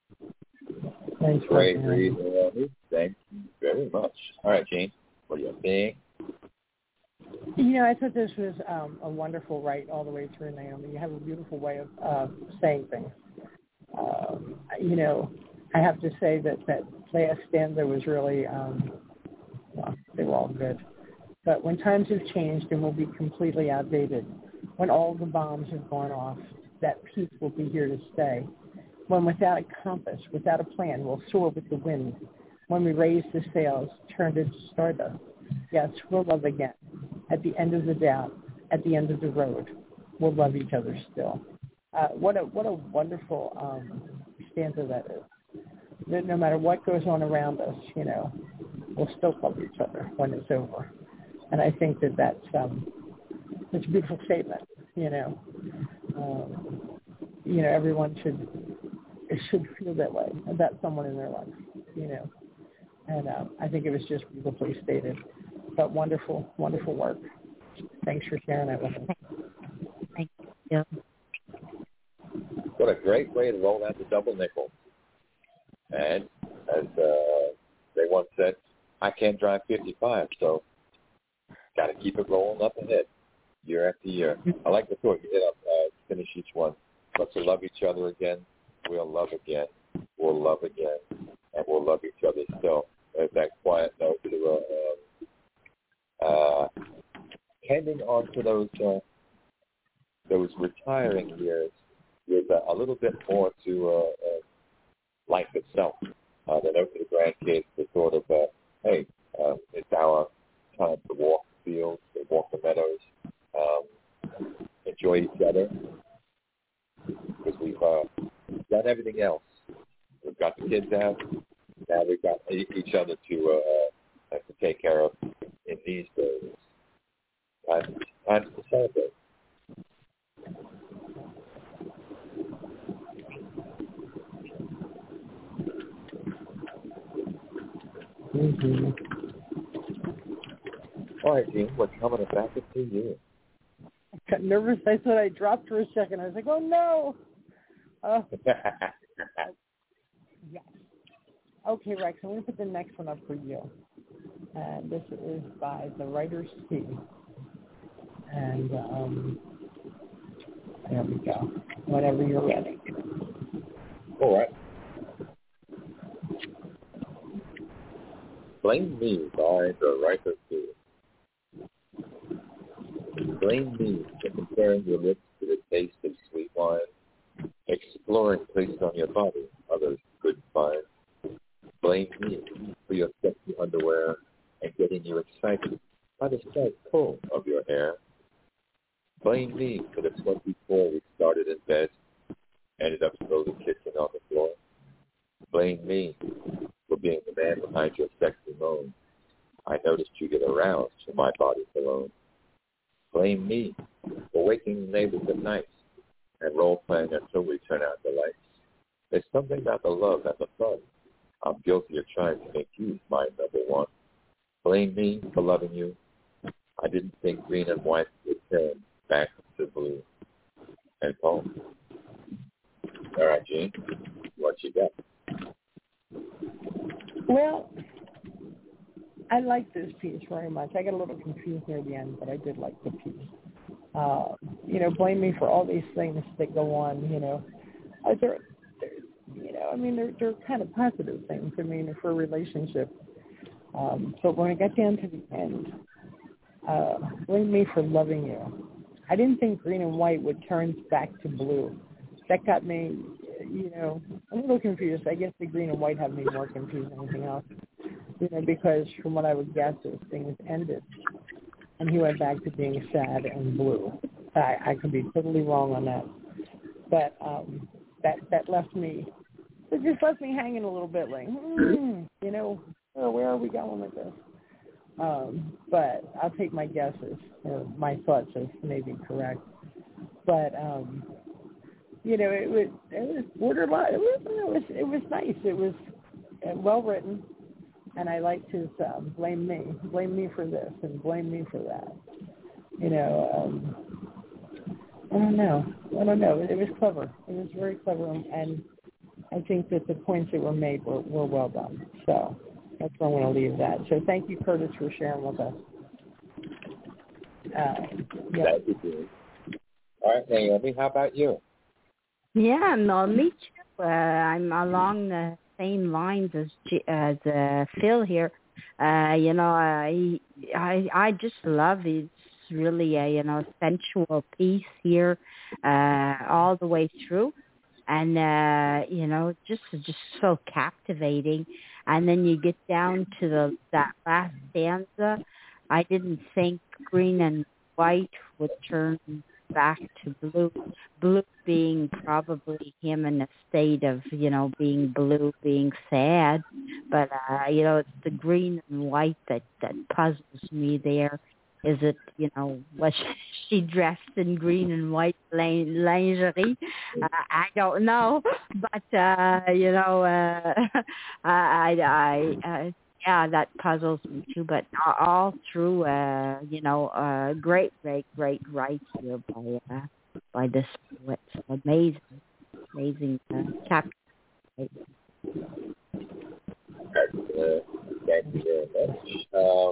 Thanks, Great read, Naomi. Thank you very much. All right, Jane, what are you saying? You know, I thought this was um, a wonderful write all the way through, Naomi. You have a beautiful way of uh, saying things. Um, you know, I have to say that that last stanza was really, um, well, they were all good. But when times have changed and will be completely outdated, when all the bombs have gone off, that peace will be here to stay. When without a compass, without a plan, we'll soar with the wind. When we raise the sails, turned into stardust. Yes, we'll love again. At the end of the doubt, at the end of the road, we'll love each other still. Uh, what a what a wonderful um, stanza that is. That no matter what goes on around us, you know, we'll still love each other when it's over. And I think that that's um, it's a beautiful statement. You know, um, you know, everyone should should feel that way about someone in their life. You know, and uh, I think it was just beautifully stated. But wonderful, wonderful work. Thanks for sharing that with us. Thank you. What a great way to roll out the double nickel. And as uh, they once said, I can't drive fifty-five, so got to keep it rolling up ahead year after year. I like the thought you hit up, uh, finish each one. Let's love each other again. We'll love again. We'll love again. And we'll love each other still. There's that quiet note to uh, Uh, tending on to those uh, those retiring years with uh, a little bit more to uh, uh, life itself. Uh, the note to the grandkids, the sort of, uh, hey, uh, it's our time to walk the fields, to walk the meadows, um, enjoy each other, because we've uh, done everything else. We've got the kids out, now we've got each other to uh, to take care of in these days. Time, time to celebrate. Mm-hmm. All right, Gene, we're coming back to you. I got nervous. I thought I dropped for a second. I was like, oh, no. Uh, yes. Okay, Rex, I'm going to put the next one up for you. And this is by the writer C. And um, there we go. Whenever you're ready. All right. Blame Me by the writer C. Blame me for comparing your lips to the taste of sweet wine, exploring places on your body others couldn't find. Blame me for your sexy underwear and getting you excited by the sight full of your hair. Blame me for the twenty-four we started in bed, ended up slowly kissing on the floor. Blame me for being the man behind your sexy moan. I noticed you get aroused when my body's alone. Blame me for waking neighbors at night and role-playing until we turn out the lights. There's something about the love and the fun. I'm guilty of trying to make you my number one. Blame me for loving you. I didn't think green and white would turn back to blue. And poem. All right, Gene, what you got? Well, I like this piece very much. I got a little confused near the end, but I did like the piece. Uh, you know, blame me for all these things that go on, you know. Uh, they're, they're, you know, I mean, they're, they're kind of positive things, I mean, for a relationship. Um, but when I got down to the end, uh, blame me for loving you. I didn't think green and white would turn back to blue. That got me, you know, I'm a little confused. I guess the green and white have me more confused than anything else. You know, because from what I would guess is things ended. And he went back to being sad and blue. I, I could be totally wrong on that. But um, that that left me, it just left me hanging a little bit like, hmm, you know, oh, where are we going with this? Um, but I'll take my guesses, or my thoughts as maybe correct. But, um, you know, it was, it was borderline. It was, it was, it was nice. It was uh, well written. And I liked his um, blame me, blame me for this, and blame me for that. You know, um, I don't know. I don't know. It was clever. It was very clever, and I think that the points that were made were, were well done. So that's where I'm going to leave that. So thank you, Curtis, for sharing with us. Uh, yeah. Thank you. All right, Naomi, how about you? Yeah, no, me too. Uh, I'm along the same lines as G- as uh, Phil here. Uh, you know, I I I just love it. It's really a you know sensual piece here, uh, all the way through, and uh, you know just just so captivating. And then you get down to the that last stanza. I didn't think green and white would turn back to blue. Blue being probably him in a state of, you know, being blue, being sad. But, uh, you know, it's the green and white that, that puzzles me there. Is it, you know, was she dressed in green and white lingerie? Uh, I don't know. But, uh, you know, uh, I, I, I, yeah, that puzzles me too. But all through, uh, you know, uh, great, great, great write here by uh, by this poet. Amazing, amazing uh, chapter. Excellent. Thank you very much. Um,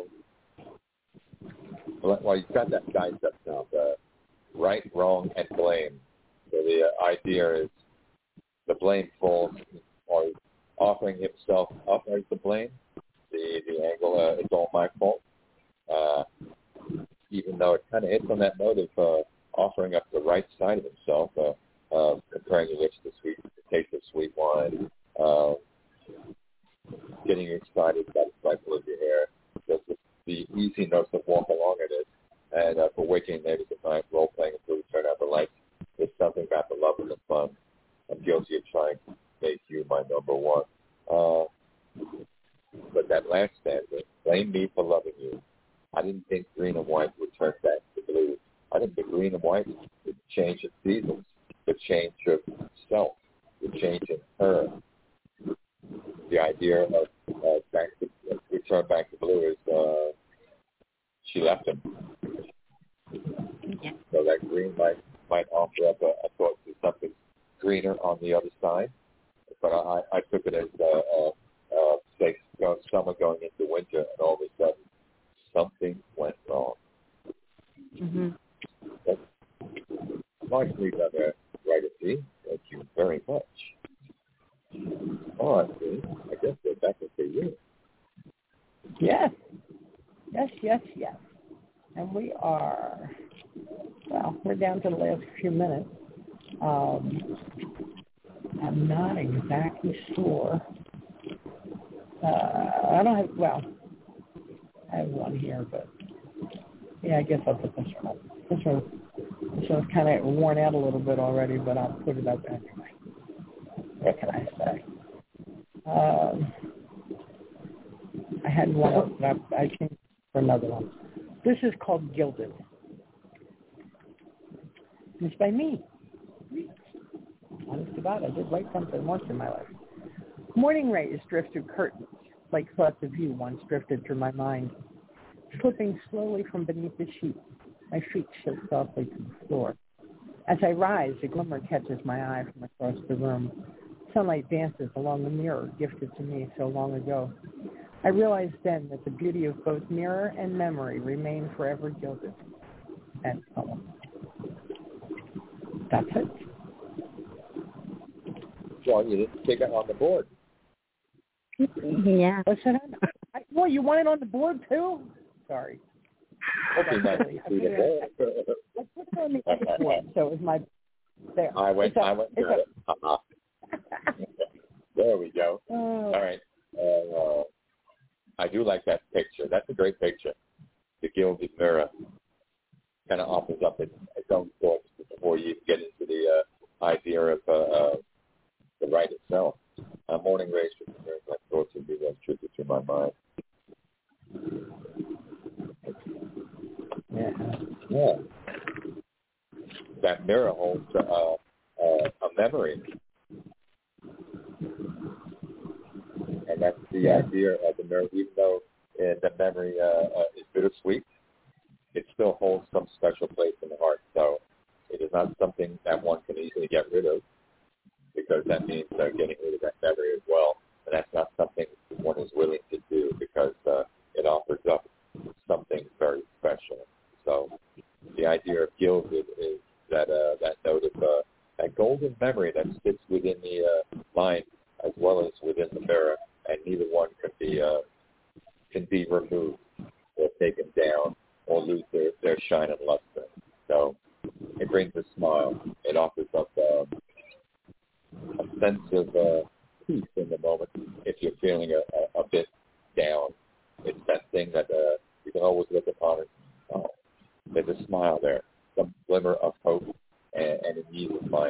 well, you've got that concept now, the right, wrong, and blame. So the uh, idea is the blame falls, or offering himself up as the blame. The the angle, uh, it's all my fault. Uh, even though it kind of hits on that note of uh, offering up the right side of himself, uh, uh, comparing your lips to sweet, the taste of sweet wine, uh, getting excited about the cycle of your hair, just the, the easy notes that walk along in it, and uh, for waking neighbors at night, role playing until we turn out the lights. It's something about the love and the fun. I'm guilty of trying to make you my number one. Uh, But that last stanza, blame me for loving you. I didn't think green and white would turn back to blue. I think the green and white would change in seasons, the change of self, the change in her. The idea of uh, back to, uh, return back to blue is uh, she left him. Yeah. So that green might might offer up a, a thought to something greener on the other side. But I, I took it as uh, uh, uh, say summer going into winter, and all of a sudden something went wrong. Mm-hmm. That's largely another writer fee. Thank you very much. All right, Steve. I guess we're back to you. Yes. Yes, yes, yes. And we are, well, we're down to the last few minutes. Um, I'm not exactly sure. Uh, I don't have, well, I have one here, but yeah, I guess I'll put this one up. This one, So it's kind of worn out a little bit already, but I'll put it up anyway. What can I say? Um, I had one up, but I, I changed for another one. This is called Gilded. It's by me. Honest to God, I did write something once in my life. Morning rays drift through curtains, like thoughts of you once drifted through my mind. Slipping slowly from beneath the sheet, my feet shift softly to the floor. As I rise, a glimmer catches my eye from across the room. Sunlight dances along the mirror gifted to me so long ago. I realized then that the beauty of both mirror and memory remain forever gilded. End poem. That's it. Well, you didn't take it on the board. Yeah. What's that? I, well, you want it on the board too? Sorry. Okay, nice to see the board. I put it on the board, so it was my there. I went. A, I went. Got it. Uh-huh. There we go. Uh, All right. Uh, I do like that picture. That's a great picture. The gilded mirror kind of offers up its, its own thoughts before you get into the uh, idea of uh, uh, the right itself. Uh, morning rays from the mirror, my thoughts and be once drifted through my mind. Yeah. Yeah. That mirror holds uh, uh, a memory. And that's the yeah. idea of the mirror. Even though uh, the memory uh, uh, is bittersweet, it still holds some special place in the heart. So it is not something that one can easily get rid of, because that means uh, getting rid of that memory as well. And that's not something one is willing to do, because uh, it offers up something very special. So the idea of gilded is that uh, that note of uh, that golden memory that sits within the uh, mind as well as within the mirror, and neither one can be uh, can be removed or taken down or lose their, their shine and luster. So it brings a smile. It offers up um, a sense of uh, peace in the moment if you're feeling a, a, a bit down. It's that thing that uh, you can always look upon and oh, there's a smile there, some glimmer of hope and, and an ease of mind.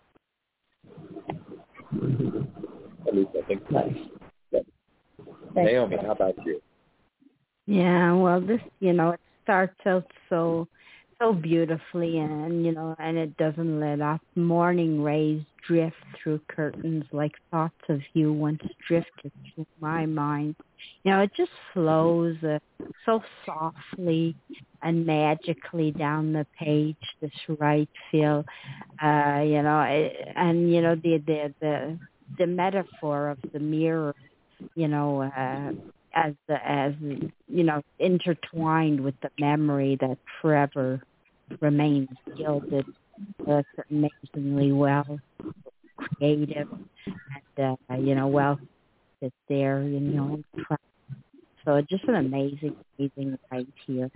At least I think nice. But, Naomi, how about you? Yeah, well, this, you know, it starts out so, so beautifully, and, you know, and it doesn't let up. Morning rays drift through curtains like thoughts of you once drifted through my mind. You know, it just flows uh, so softly and magically down the page, this right feel, uh, you know, and, you know, the, the, the, the metaphor of the mirror, you know, uh, as the, as you know, intertwined with the memory that forever remains gilded. That's amazingly well creative, and uh, you know, well, it's there, you know. So just an amazing, amazing right here.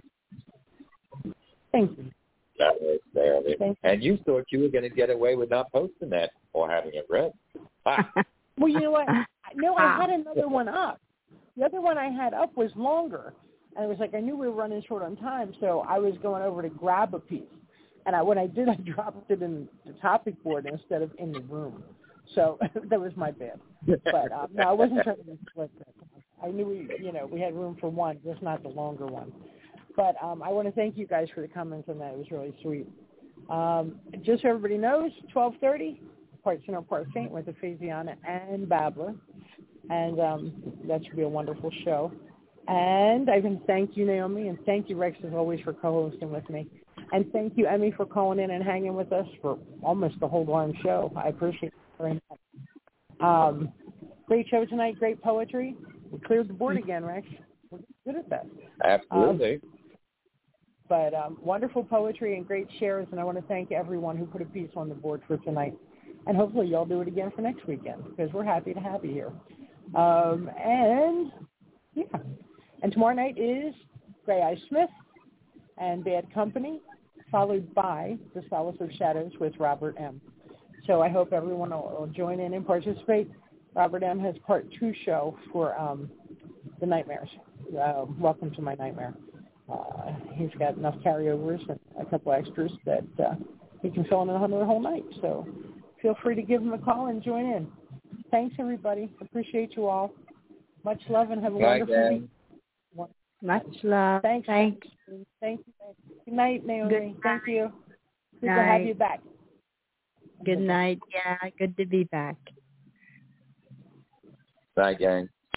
Thank you. That was there. And you thought you were going to get away with not posting that or having it read. Ah. Well, you know what? No, I had another one up. The other one I had up was longer, and it was like I knew we were running short on time, so I was going over to grab a piece. And I, when I did, I dropped it in the topic board instead of in the room. So that was my bad. But um, no, I wasn't trying to split that. I knew we, you know, we had room for one, just not the longer one. But um, I want to thank you guys for the comments on that. It was really sweet. Um, just so everybody knows, twelve thirty, Part Sinner, Part Saint with Ephaesiana and Babbler. And um, that should be a wonderful show. And I can thank you, Naomi, and thank you, Rex, as always, for co-hosting with me. And thank you, Emmy, for calling in and hanging with us for almost the whole darn show. I appreciate it very much. Um, great show tonight, great poetry. We cleared the board again, Rex. We're good at that. Absolutely. Um, but um, wonderful poetry and great shares, and I want to thank everyone who put a piece on the board for tonight. And hopefully you'll do it again for next weekend, because we're happy to have you here. Um, and, yeah. And tomorrow night is Gray Eye Smith and Bad Company, followed by The Solace of Shadows with Robert M. So I hope everyone will, will join in and participate. Robert M. has part two show for um, the Nightmares. Uh, Welcome to My Nightmare. Uh, he's got enough carryovers and a couple extras that uh, he can fill in another whole night. So feel free to give him a call and join in. Thanks, everybody. Appreciate you all. Much love and have a Bye, wonderful gang. week. Much love. Thanks. Thanks. Thank you. Good night, Naomi. Good Thank you. Good night. to have you back. Good night. Yeah, good to be back. Bye, gang.